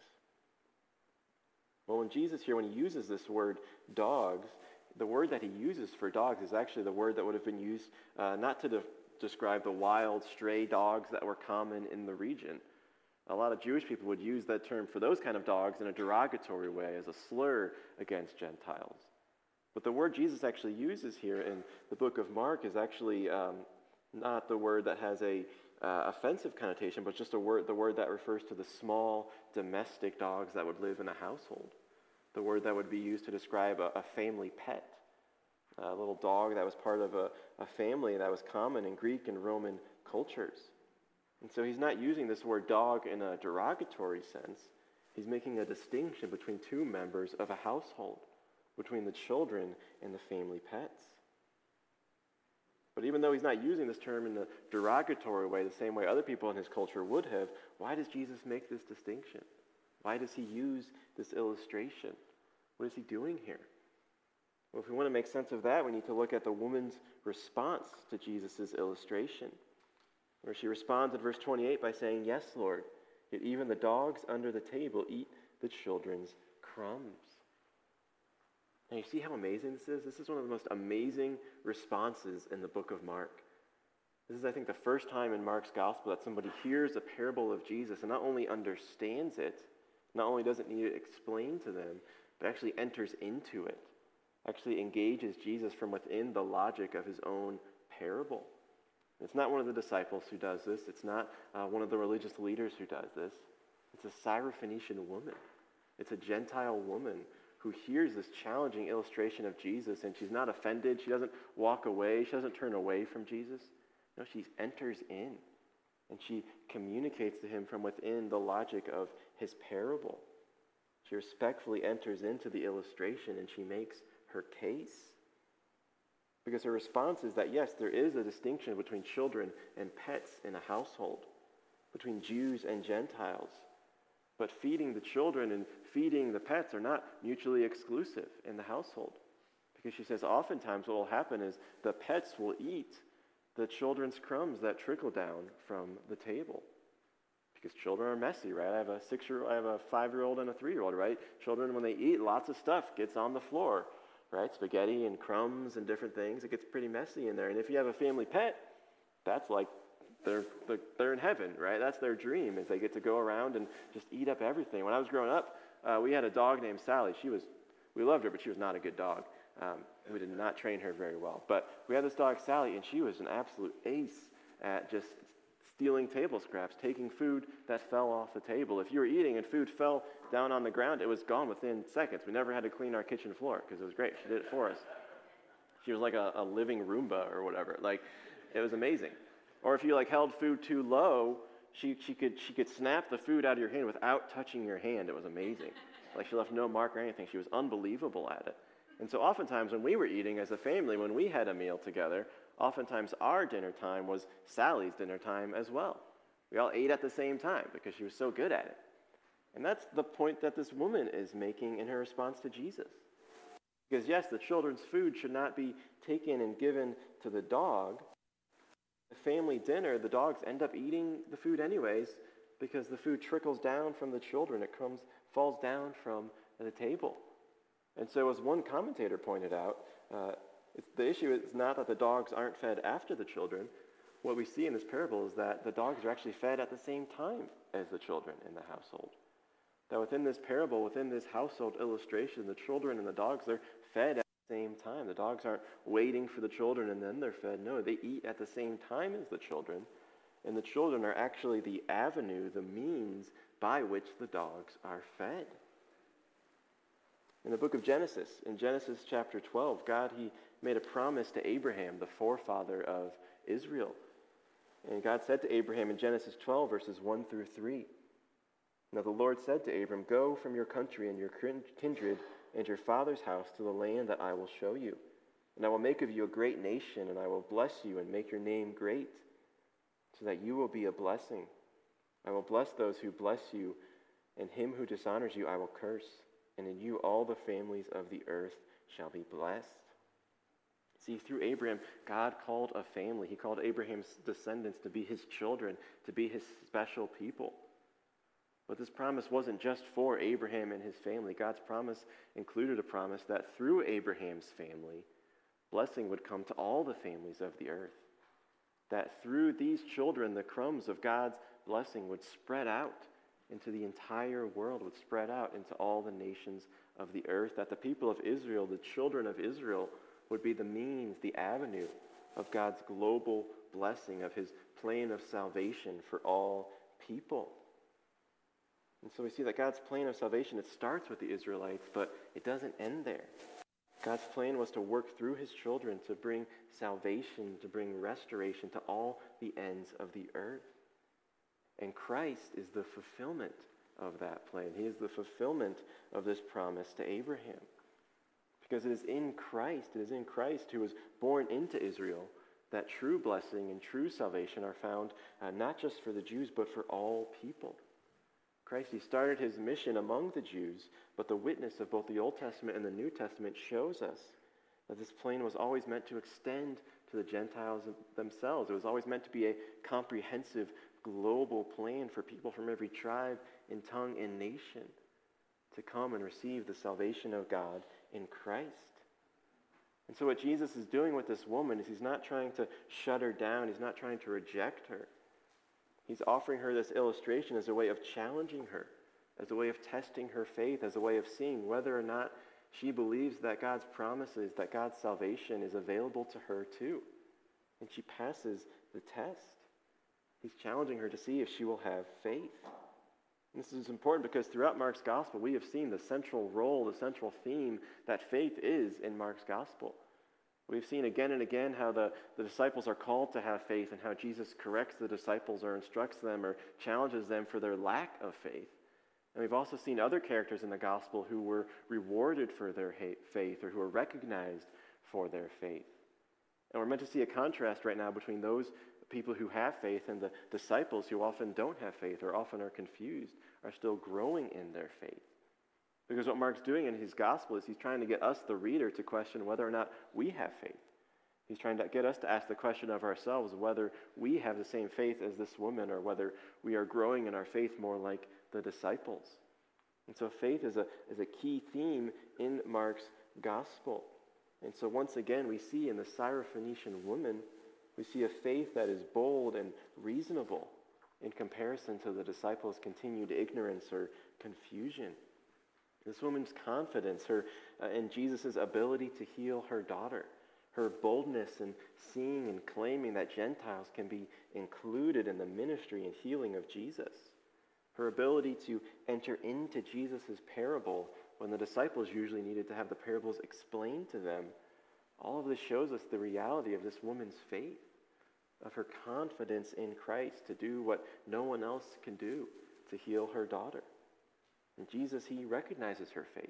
Well, when Jesus here, when he uses this word dogs, the word that he uses for dogs is actually the word that would have been used uh, not to de- describe the wild, stray dogs that were common in the region. A lot of Jewish people would use that term for those kind of dogs in a derogatory way, as a slur against Gentiles. But the word Jesus actually uses here in the book of Mark is actually um, not the word that has a uh, offensive connotation, but just a word, the word that refers to the small domestic dogs that would live in a household. The word that would be used to describe a, a family pet, a little dog that was part of a, a family that was common in Greek and Roman cultures. And so he's not using this word dog in a derogatory sense. He's making a distinction between two members of a household, between the children and the family pets. But even though he's not using this term in a derogatory way, the same way other people in his culture would have, why does Jesus make this distinction? Why does he use this illustration? What is he doing here? Well, if we want to make sense of that, we need to look at the woman's response to Jesus' illustration, where she responds in verse twenty-eight by saying, "Yes, Lord, yet even the dogs under the table eat the children's crumbs." Now you see how amazing this is? This is one of the most amazing responses in the book of Mark. This is, I think, the first time in Mark's gospel that somebody hears a parable of Jesus and not only understands it, not only doesn't need it explained to them, but actually enters into it, actually engages Jesus from within the logic of his own parable. It's not one of the disciples who does this. It's not uh, one of the religious leaders who does this. It's a Syrophoenician woman. It's a Gentile woman who hears this challenging illustration of Jesus, and she's not offended. She doesn't walk away. She doesn't turn away from Jesus. No, she enters in, and she communicates to him from within the logic of his parable. She respectfully enters into the illustration, and she makes her case. Because her response is that, yes, there is a distinction between children and pets in a household, between Jews and Gentiles. But feeding the children and feeding the pets are not mutually exclusive in the household. Because she says oftentimes what will happen is the pets will eat the children's crumbs that trickle down from the table. Because children are messy, right? I have a six-year-old, I have a five-year-old and a three-year-old, right? Children, when they eat, lots of stuff gets on the floor, right? Spaghetti and crumbs and different things. It gets pretty messy in there. And if you have a family pet, that's like they're they're in heaven, right? That's their dream, is they get to go around and just eat up everything. When I was growing up, uh, we had a dog named Sally. She was, we loved her, but she was not a good dog. Um, we did not train her very well. But we had this dog, Sally, and she was an absolute ace at just stealing table scraps, taking food that fell off the table. If you were eating and food fell down on the ground, it was gone within seconds. We never had to clean our kitchen floor because it was great. She did it for us. She was like a, a living Roomba or whatever. Like, it was amazing. Or if you like held food too low, she she could she could snap the food out of your hand without touching your hand. It was amazing. Like, she left no mark or anything. She was unbelievable at it. And so oftentimes when we were eating as a family, when we had a meal together, oftentimes our dinner time was Sally's dinner time as well. We all ate at the same time because she was so good at it. And that's the point that this woman is making in her response to Jesus. Because yes, the children's food should not be taken and given to the dog. The family dinner, the dogs end up eating the food anyways because the food trickles down from the children. It comes, falls down from the table. And so as one commentator pointed out, uh, it's, the issue is not that the dogs aren't fed after the children. What we see in this parable is that the dogs are actually fed at the same time as the children in the household. That within this parable, within this household illustration, the children and the dogs, they're fed at the same time. The dogs aren't waiting for the children and then they're fed. No, they eat at the same time as the children. And the children are actually the avenue, the means by which the dogs are fed. In the book of Genesis, in Genesis chapter twelve, God, he made a promise to Abraham, the forefather of Israel. And God said to Abraham in Genesis twelve, verses one through three, "Now the Lord said to Abram, 'Go from your country and your kindred and your father's house to the land that I will show you. And I will make of you a great nation, and I will bless you and make your name great, so that you will be a blessing. I will bless those who bless you, and him who dishonors you I will curse. And in you all the families of the earth shall be blessed.'" See, through Abraham, God called a family. He called Abraham's descendants to be his children, to be his special people. But this promise wasn't just for Abraham and his family. God's promise included a promise that through Abraham's family, blessing would come to all the families of the earth. That through these children, the crumbs of God's blessing would spread out into the entire world, would spread out into all the nations of the earth. That the people of Israel, the children of Israel, would be the means, the avenue of God's global blessing, of his plan of salvation for all people. And so we see that God's plan of salvation, it starts with the Israelites, but it doesn't end there. God's plan was to work through his children to bring salvation, to bring restoration to all the ends of the earth. And Christ is the fulfillment of that plan. He is the fulfillment of this promise to Abraham. Because it is in Christ, it is in Christ who was born into Israel, that true blessing and true salvation are found uh, not just for the Jews, but for all people. Christ, he started his mission among the Jews, but the witness of both the Old Testament and the New Testament shows us that this plan was always meant to extend to the Gentiles themselves. It was always meant to be a comprehensive, global plan for people from every tribe and tongue and nation to come and receive the salvation of God in Christ. And so what Jesus is doing with this woman is he's not trying to shut her down. He's not trying to reject her. He's offering her this illustration as a way of challenging her, as a way of testing her faith, as a way of seeing whether or not she believes that God's promises, that God's salvation is available to her too. And she passes the test. He's challenging her to see if she will have faith. And this is important because throughout Mark's gospel, we have seen the central role, the central theme that faith is in Mark's gospel. We've seen again and again how the, the disciples are called to have faith and how Jesus corrects the disciples or instructs them or challenges them for their lack of faith. And we've also seen other characters in the gospel who were rewarded for their faith or who were recognized for their faith. And we're meant to see a contrast right now between those people who have faith and the disciples who often don't have faith or often are confused, are still growing in their faith. Because what Mark's doing in his gospel is he's trying to get us, the reader, to question whether or not we have faith. He's trying to get us to ask the question of ourselves whether we have the same faith as this woman or whether we are growing in our faith more like the disciples. And so faith is a, is a key theme in Mark's gospel. And so once again, we see in the Syrophoenician woman, we see a faith that is bold and reasonable in comparison to the disciples' continued ignorance or confusion. This woman's confidence her uh, in Jesus' ability to heal her daughter, her boldness in seeing and claiming that Gentiles can be included in the ministry and healing of Jesus, her ability to enter into Jesus' parable when the disciples usually needed to have the parables explained to them. All of this shows us the reality of this woman's faith, of her confidence in Christ to do what no one else can do, to heal her daughter. And Jesus, he recognizes her faith.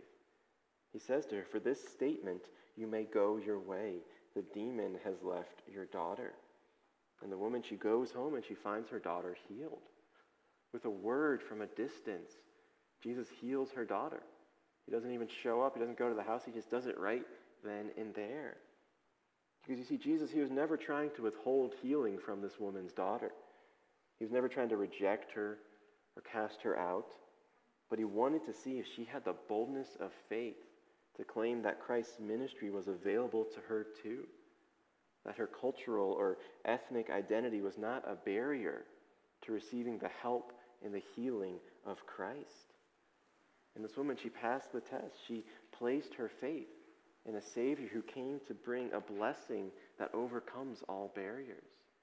He says to her, "For this statement, you may go your way. The demon has left your daughter." And the woman, she goes home and she finds her daughter healed. With a word from a distance, Jesus heals her daughter. He doesn't even show up. He doesn't go to the house. He just does it right then and there. Because you see, Jesus, he was never trying to withhold healing from this woman's daughter. He was never trying to reject her or cast her out. But he wanted to see if she had the boldness of faith to claim that Christ's ministry was available to her too. That her cultural or ethnic identity was not a barrier to receiving the help and the healing of Christ. And this woman, she passed the test. She placed her faith in a Savior who came to bring a blessing that overcomes all barriers.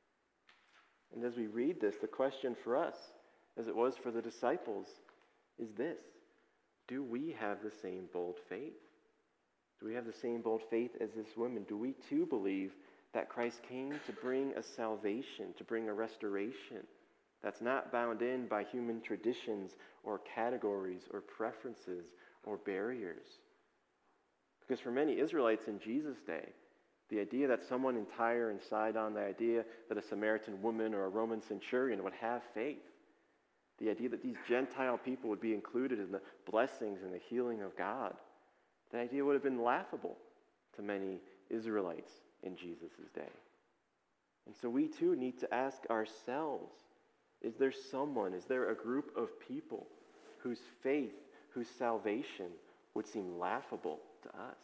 And as we read this, the question for us, as it was for the disciples, is this: do we have the same bold faith? Do we have the same bold faith as this woman? Do we too believe that Christ came to bring a salvation, to bring a restoration that's not bound in by human traditions or categories or preferences or barriers? Because for many Israelites in Jesus' day, the idea that someone in Tyre and Sidon, the idea that a Samaritan woman or a Roman centurion would have faith, the idea that these Gentile people would be included in the blessings and the healing of God, that idea would have been laughable to many Israelites in Jesus' day. And so we too need to ask ourselves, is there someone, is there a group of people whose faith, whose salvation would seem laughable to us?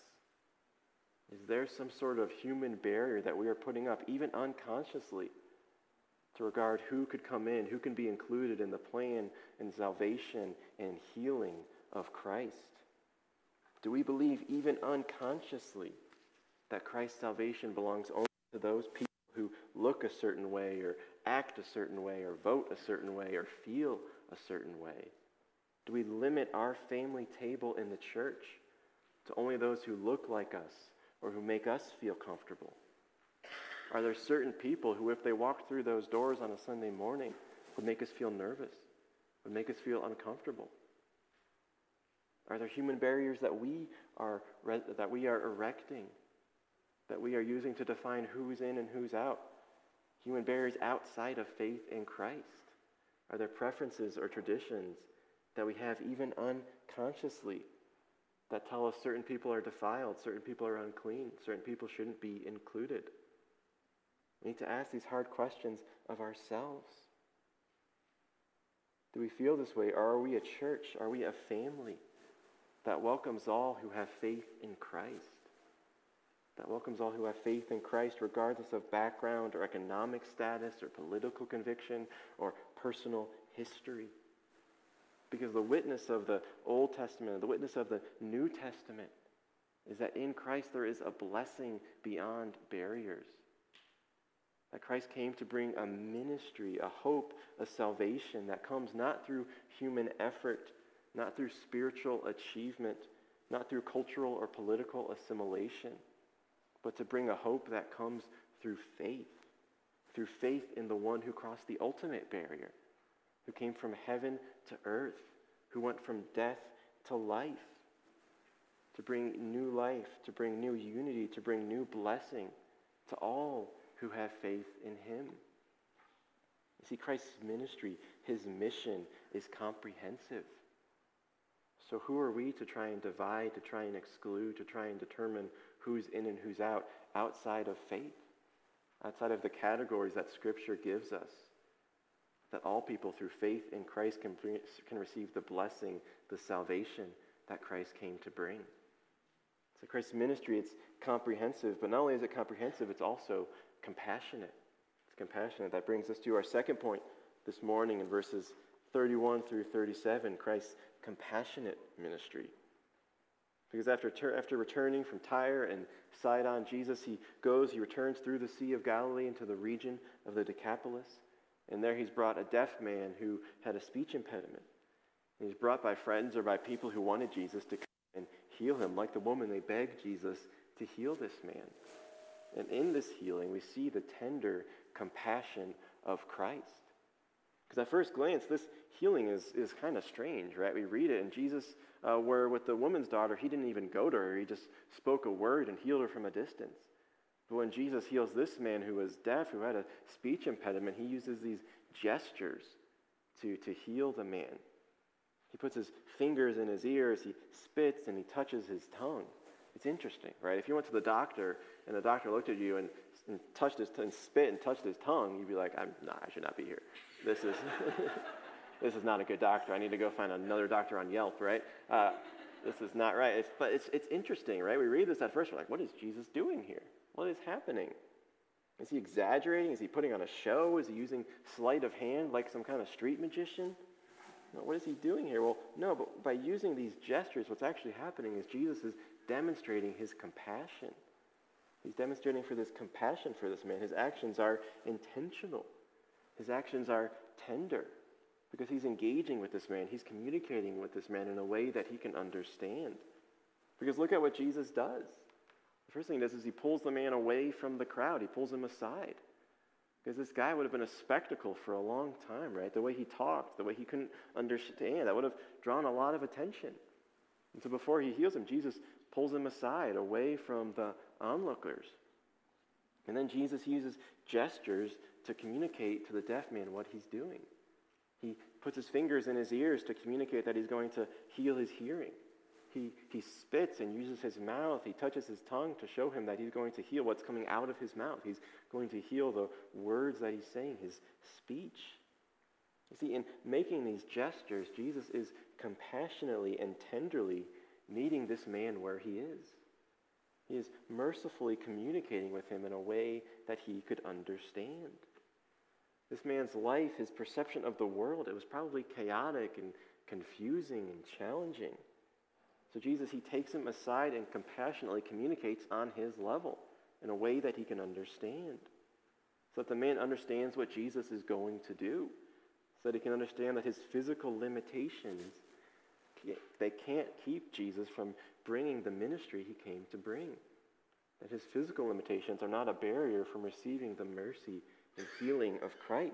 Is there some sort of human barrier that we are putting up, even unconsciously, to regard who could come in, who can be included in the plan and salvation and healing of Christ? Do we believe even unconsciously that Christ's salvation belongs only to those people who look a certain way or act a certain way or vote a certain way or feel a certain way? Do we limit our family table in the church to only those who look like us or who make us feel comfortable? Are there certain people who, if they walked through those doors on a Sunday morning, would make us feel nervous, would make us feel uncomfortable? Are there human barriers that we are that we are erecting, that we are using to define who's in and who's out? Human barriers outside of faith in Christ? Are there preferences or traditions that we have even unconsciously that tell us certain people are defiled, certain people are unclean, certain people shouldn't be included? We need to ask these hard questions of ourselves. Do we feel this way? Or are we a church? Are we a family that welcomes all who have faith in Christ? that welcomes all who have faith in Christ, regardless of background or economic status or political conviction or personal history. Because the witness of the Old Testament, the witness of the New Testament, is that in Christ there is a blessing beyond barriers. That Christ came to bring a ministry, a hope, a salvation that comes not through human effort, not through spiritual achievement, not through cultural or political assimilation, but to bring a hope that comes through faith, through faith in the one who crossed the ultimate barrier, who came from heaven to earth, who went from death to life, to bring new life, to bring new unity, to bring new blessing to all who have faith in him. You see, Christ's ministry, his mission is comprehensive. So who are we to try and divide, to try and exclude, to try and determine who's in and who's out outside of faith, outside of the categories that Scripture gives us? That all people through faith in Christ can, bring, can receive the blessing, the salvation that Christ came to bring. So Christ's ministry, it's comprehensive, but not only is it comprehensive, it's also compassionate. It's compassionate. That brings us to our second point this morning in verses thirty-one through thirty-seven, Christ's compassionate ministry. Because after, ter- after returning from Tyre and Sidon, Jesus, he goes, he returns through the Sea of Galilee into the region of the Decapolis. And there he's brought a deaf man who had a speech impediment. And he's brought by friends or by people who wanted Jesus to come and heal him. Like the woman, they begged Jesus to heal this man. And in this healing, we see the tender compassion of Christ. Because at first glance, this healing is, is kind of strange, right? We read it, and Jesus, uh, where with the woman's daughter, he didn't even go to her. He just spoke a word and healed her from a distance. But when Jesus heals this man who was deaf, who had a speech impediment, he uses these gestures to, to heal the man. He puts his fingers in his ears, he spits, and he touches his tongue. It's interesting, right? If you went to the doctor and the doctor looked at you and, and touched his t- and spit and touched his tongue, you'd be like, "I'm not. I should not be here. This is this is not a good doctor. I need to go find another doctor on Yelp, right? Uh, this is not right." It's, but it's it's interesting, right? We read this at first, we're like, "What is Jesus doing here? What is happening? Is he exaggerating? Is he putting on a show? Is he using sleight of hand like some kind of street magician? No, what is he doing here?" Well, no, but by using these gestures, what's actually happening is Jesus is demonstrating his compassion. He's demonstrating for this compassion for this man. His actions are intentional. His actions are tender because he's engaging with this man. He's communicating with this man in a way that he can understand. Because look at what Jesus does. The first thing he does is he pulls the man away from the crowd. He pulls him aside. Because this guy would have been a spectacle for a long time, right? The way he talked, the way he couldn't understand, that would have drawn a lot of attention. And so before he heals him, Jesus pulls him aside, away from the onlookers. And then Jesus uses gestures to communicate to the deaf man what he's doing. He puts his fingers in his ears to communicate that he's going to heal his hearing. He, he spits and uses his mouth. He touches his tongue to show him that he's going to heal what's coming out of his mouth. He's going to heal the words that he's saying, his speech. You see, in making these gestures, Jesus is compassionately and tenderly meeting this man where he is. He is mercifully communicating with him in a way that he could understand. This man's life, his perception of the world, it was probably chaotic and confusing and challenging. So Jesus, he takes him aside and compassionately communicates on his level in a way that he can understand. So that the man understands what Jesus is going to do. So that he can understand that his physical limitations, they can't keep Jesus from bringing the ministry he came to bring. That his physical limitations are not a barrier from receiving the mercy and healing of Christ.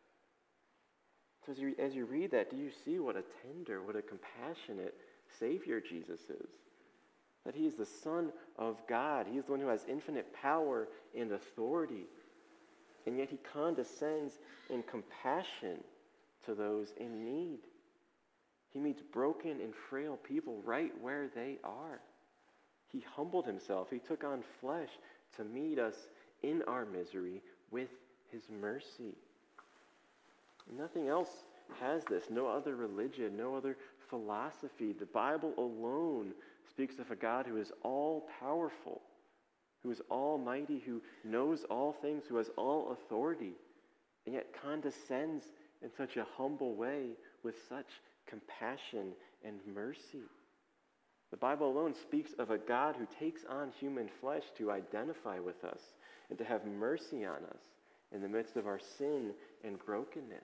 So as you, as you read that, do you see what a tender, what a compassionate Savior Jesus is? That he is the Son of God. He is the one who has infinite power and authority. And yet he condescends in compassion to those in need. He meets broken and frail people right where they are. He humbled himself. He took on flesh to meet us in our misery with his mercy. Nothing else has this. No other religion, no other philosophy. The Bible alone speaks of a God who is all-powerful, who is almighty, who knows all things, who has all authority, and yet condescends in such a humble way with such compassion and mercy. The Bible alone speaks of a God who takes on human flesh to identify with us and to have mercy on us in the midst of our sin and brokenness.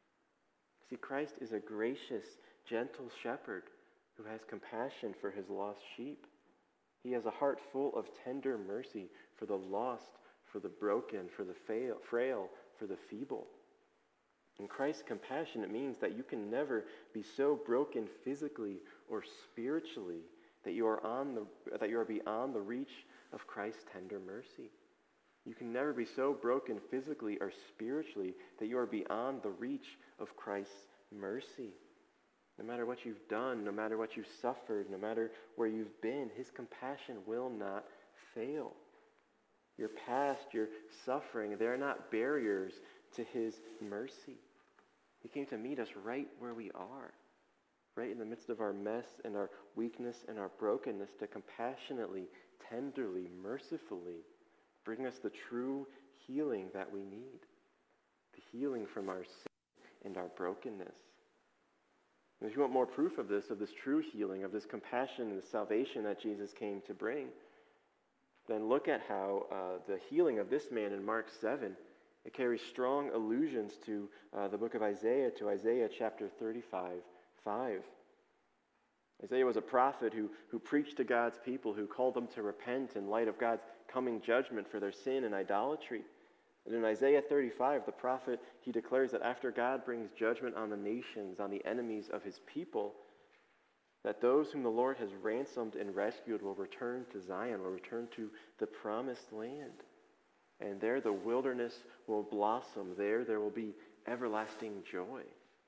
See, Christ is a gracious, gentle shepherd who has compassion for his lost sheep. He has a heart full of tender mercy for the lost, for the broken, for the fail, frail, for the feeble. In Christ's compassion, it means that you can never be so broken physically or spiritually that you are on the that you are beyond the reach of Christ's tender mercy. You can never be so broken physically or spiritually that you are beyond the reach of Christ's mercy. No matter what you've done, no matter what you've suffered, no matter where you've been, his compassion will not fail. Your past, your suffering, they are not barriers to his mercy. He came to meet us right where we are, right in the midst of our mess and our weakness and our brokenness, to compassionately, tenderly, mercifully bring us the true healing that we need, the healing from our sin and our brokenness. And if you want more proof of this, of this true healing, of this compassion and the salvation that Jesus came to bring, then look at how uh, the healing of this man in Mark seven, it carries strong allusions to uh, the book of Isaiah, to Isaiah chapter thirty-five, five. Isaiah was a prophet who, who preached to God's people, who called them to repent in light of God's coming judgment for their sin and idolatry. And in Isaiah thirty-five, the prophet, he declares that after God brings judgment on the nations, on the enemies of his people, that those whom the Lord has ransomed and rescued will return to Zion, will return to the promised land. And there the wilderness will blossom. There there will be everlasting joy.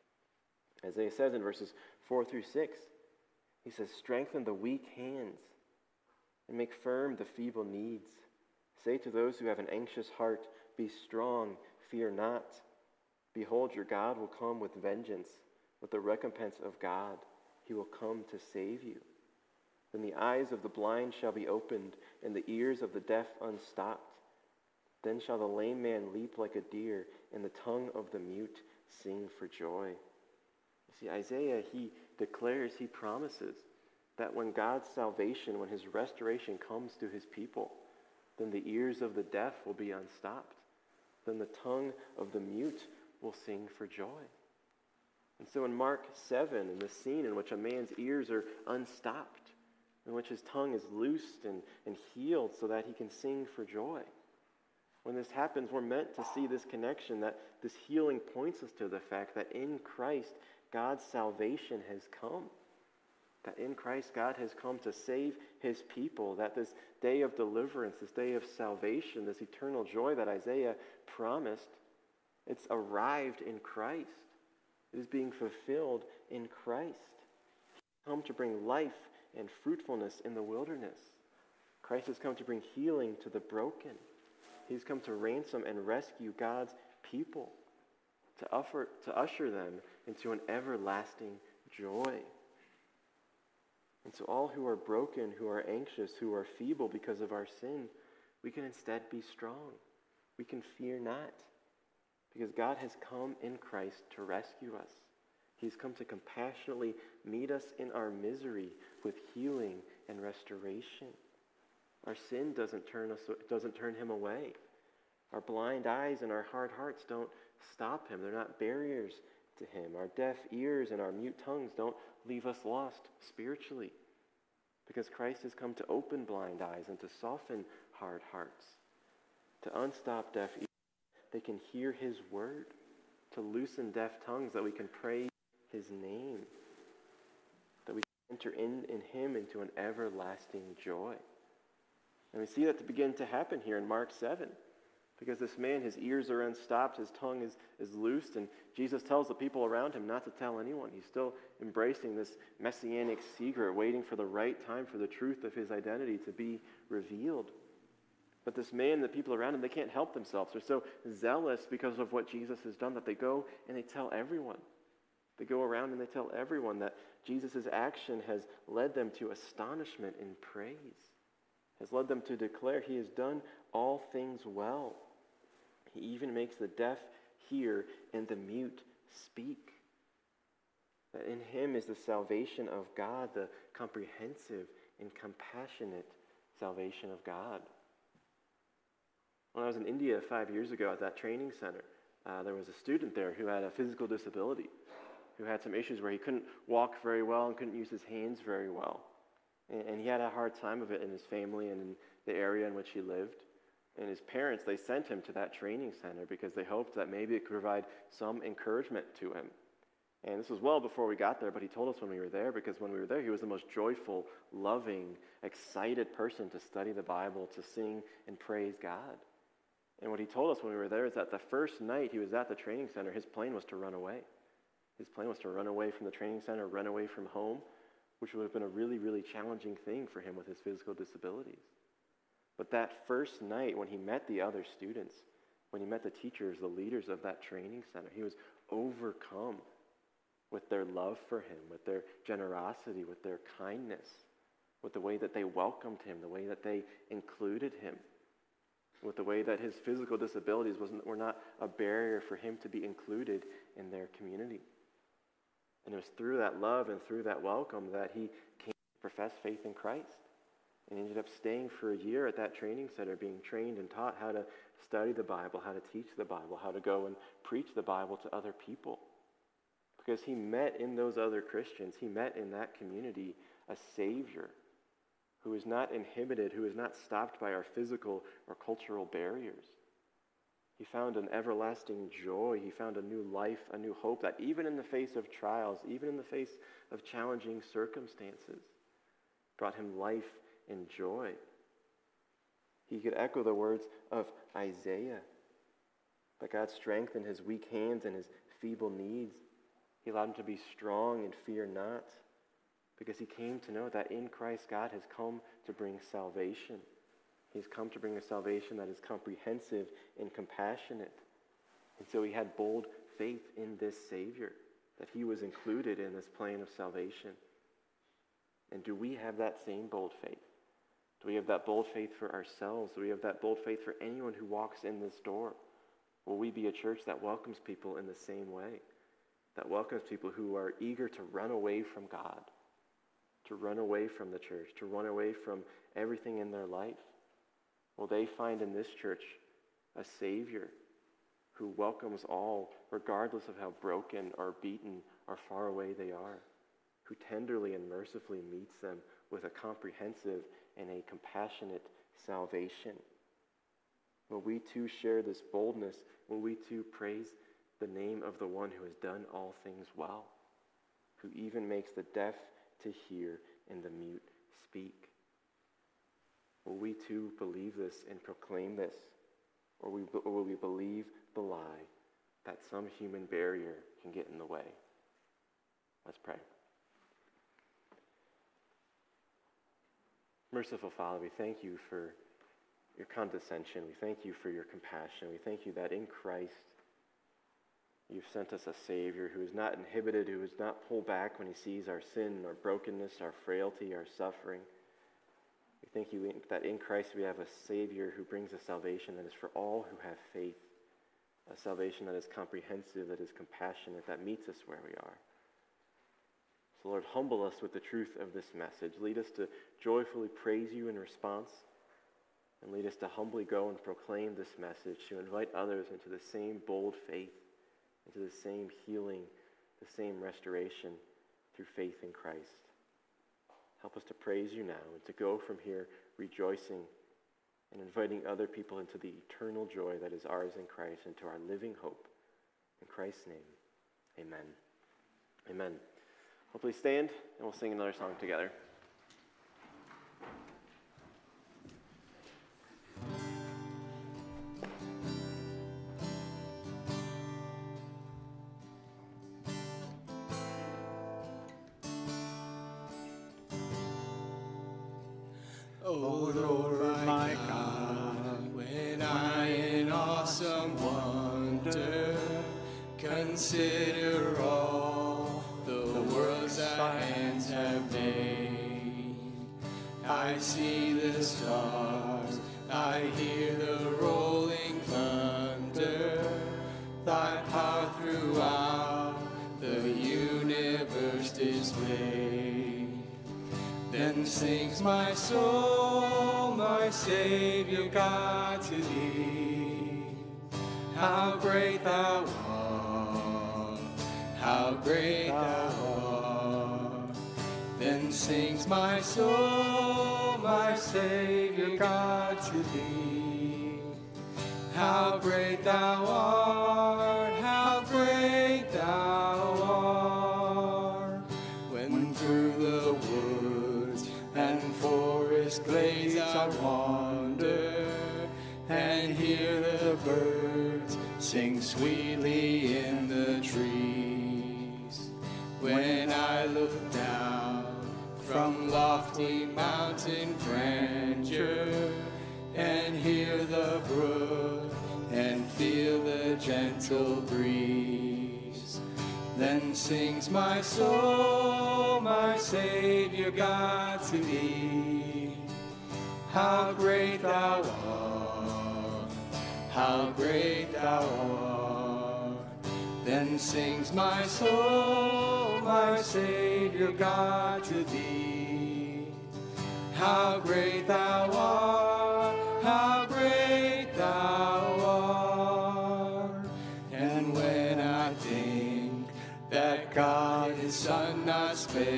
Isaiah says in verses four through six, he says, "Strengthen the weak hands and make firm the feeble knees. Say to those who have an anxious heart, be strong, fear not. Behold, your God will come with vengeance, with the recompense of God. He will come to save you. Then the eyes of the blind shall be opened, and the ears of the deaf unstopped. Then shall the lame man leap like a deer, and the tongue of the mute sing for joy." You see, Isaiah, he declares, he promises that when God's salvation, when his restoration comes to his people, then the ears of the deaf will be unstopped. Then the tongue of the mute will sing for joy. And so in Mark seven, in the scene in which a man's ears are unstopped, in which his tongue is loosed and, and healed so that he can sing for joy, when this happens, we're meant to see this connection, that this healing points us to the fact that in Christ, God's salvation has come. That in Christ, God has come to save his people. That this day of deliverance, this day of salvation, this eternal joy that Isaiah promised, it's arrived in Christ. It is being fulfilled in Christ. He has come to bring life and fruitfulness in the wilderness. Christ has come to bring healing to the broken. He's come to ransom and rescue God's people, to usher, to usher them into an everlasting joy. And so all who are broken, who are anxious, who are feeble because of our sin, we can instead be strong. We can fear not, because God has come in Christ to rescue us. He's come to compassionately meet us in our misery with healing and restoration. Our sin doesn't turn us, doesn't turn him away. Our blind eyes and our hard hearts don't stop him. They're not barriers to him. Our deaf ears and our mute tongues don't leave us lost spiritually, because Christ has come to open blind eyes and to soften hard hearts, to unstop deaf ears. They can hear his word, to loosen deaf tongues that we can praise his name, that we can enter in, in him into an everlasting joy. And we see that to begin to happen here in Mark seven. Because this man, his ears are unstopped, his tongue is, is loosed, and Jesus tells the people around him not to tell anyone. He's still embracing this messianic secret, waiting for the right time for the truth of his identity to be revealed. But this man, the people around him, they can't help themselves. They're so zealous because of what Jesus has done that they go and they tell everyone. They go around and they tell everyone that Jesus' action has led them to astonishment and praise. has led them to declare he has done all things well. He even makes the deaf hear and the mute speak. That in him is the salvation of God, the comprehensive and compassionate salvation of God. When I was in India five years ago at that training center, uh, there was a student there who had a physical disability, who had some issues where he couldn't walk very well and couldn't use his hands very well. And, and he had a hard time of it in his family and in the area in which he lived. And his parents, they sent him to that training center because they hoped that maybe it could provide some encouragement to him. And this was well before we got there, but he told us when we were there, because when we were there, he was the most joyful, loving, excited person to study the Bible, to sing and praise God. And what he told us when we were there is that the first night he was at the training center, his plan was to run away. His plan was to run away from the training center, run away from home, which would have been a really, really challenging thing for him with his physical disabilities. But that first night when he met the other students, when he met the teachers, the leaders of that training center, he was overcome with their love for him, with their generosity, with their kindness, with the way that they welcomed him, the way that they included him, with the way that his physical disabilities wasn't, were not a barrier for him to be included in their community. And it was through that love and through that welcome that he came to profess faith in Christ. And ended up staying for a year at that training center, being trained and taught how to study the Bible, how to teach the Bible, how to go and preach the Bible to other people. Because he met in those other Christians, he met in that community a Savior who is not inhibited, who is not stopped by our physical or cultural barriers. He found an everlasting joy. He found a new life, a new hope that even in the face of trials, even in the face of challenging circumstances, brought him life and joy. He could echo the words of Isaiah, that God strengthened his weak hands and his feeble knees. He allowed him to be strong and fear not, because he came to know that in Christ God has come to bring salvation. He's come to bring a salvation that is comprehensive and compassionate. And so he had bold faith in this Savior, that he was included in this plan of salvation. And do we have that same bold faith? Do we have that bold faith for ourselves? Do we have that bold faith for anyone who walks in this door? Will we be a church that welcomes people in the same way? That welcomes people who are eager to run away from God, to run away from the church, to run away from everything in their life? Will they find in this church a Savior who welcomes all, regardless of how broken or beaten or far away they are, who tenderly and mercifully meets them with a comprehensive and a compassionate salvation? Will we too share this boldness? Will we too praise the name of the one who has done all things well, who even makes the deaf to hear and the mute speak? Will we too believe this and proclaim this? Or will we believe the lie that some human barrier can get in the way? Let's pray. Merciful Father, we thank you for your condescension. We thank you for your compassion. We thank you that in Christ you've sent us a Savior who is not inhibited, who is not pulled back when he sees our sin, our brokenness, our frailty, our suffering. We thank you that in Christ we have a Savior who brings a salvation that is for all who have faith, a salvation that is comprehensive, that is compassionate, that meets us where we are. So Lord, humble us with the truth of this message. Lead us to joyfully praise you in response, and lead us to humbly go and proclaim this message, to invite others into the same bold faith, into the same healing, the same restoration through faith in Christ. Help us to praise you now and to go from here rejoicing and inviting other people into the eternal joy that is ours in Christ, into our living hope. In Christ's name, amen. Amen. Hopefully stand, and we'll sing another song together. Oh Lord my God, when I in awesome wonder consider all the worlds thy hands have made, I see the stars, I hear the rolling thunder, thy power throughout the universe displayed. Then sings my soul, my Savior God, to thee. How great thou art, how great thou art. Then sings my soul, my Savior God, to thee. How great thou art, how great thou art. When through the woods and forest glades I wander, and hear the birds sing sweetly in the trees. When I look down from lofty mountain grandeur, and hear the brook and feel the gentle breeze, then sings my soul, my Savior God, to thee. How great thou art, how great thou art. Then sings my soul, my Savior God, to thee. How great thou art, how great thou art. And when I think that God his Son not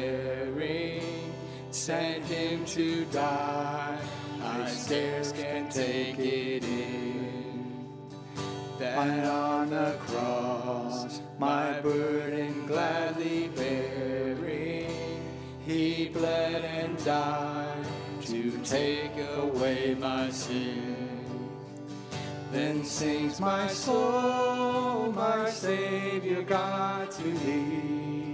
sparing sent him to die, I scarce can take it in, that on the cross my burden gladly bearing, he bled and died to take away my sin. Then sings my soul, my Savior God, to thee.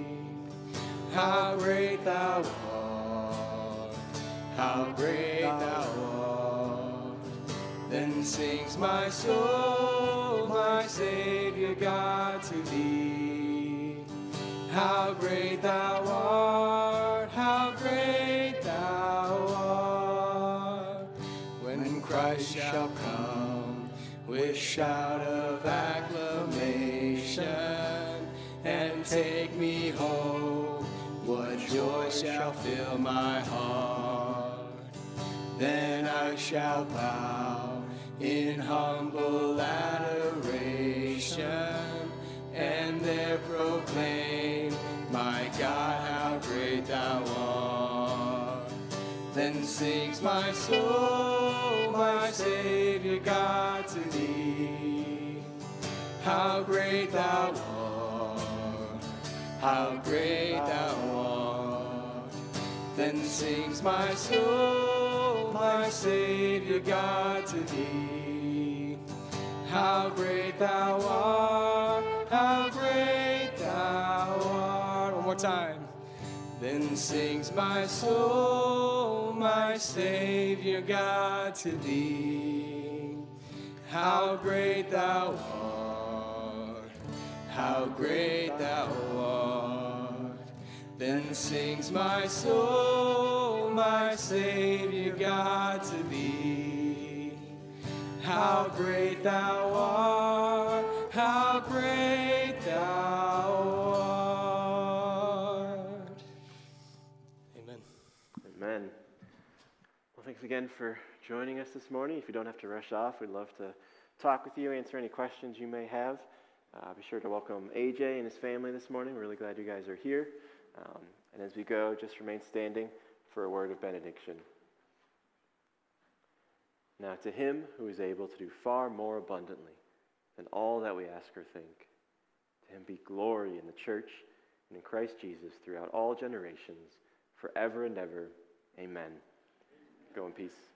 How great thou art, how great thou art. Then sings my soul, my Savior God, to thee. How great thou art, how great thou art. When Christ shall come with shout of acclamation and take me home, what joy shall fill my heart. Then I shall bow in humble adoration, and there proclaim, my God, how great thou art. Then sings my soul, my Savior God, to thee. How great thou art, how great thou art. Then sings my soul, my Savior God, to thee. How great thou art, how great thou art. One more time. Then sings my soul, my Savior God, to thee. How great thou art, how great thou art. Then sings my soul, my Savior God, to thee. How great thou art, how great thou art. Amen. Amen. Well, thanks again for joining us this morning. If you don't have to rush off, we'd love to talk with you, answer any questions you may have. Uh, be sure to welcome A J and his family this morning. We're really glad you guys are here. Um, and as we go, just remain standing for a word of benediction. Now to him who is able to do far more abundantly than all that we ask or think, to him be glory in the church and in Christ Jesus throughout all generations, forever and ever. Amen. Go in peace.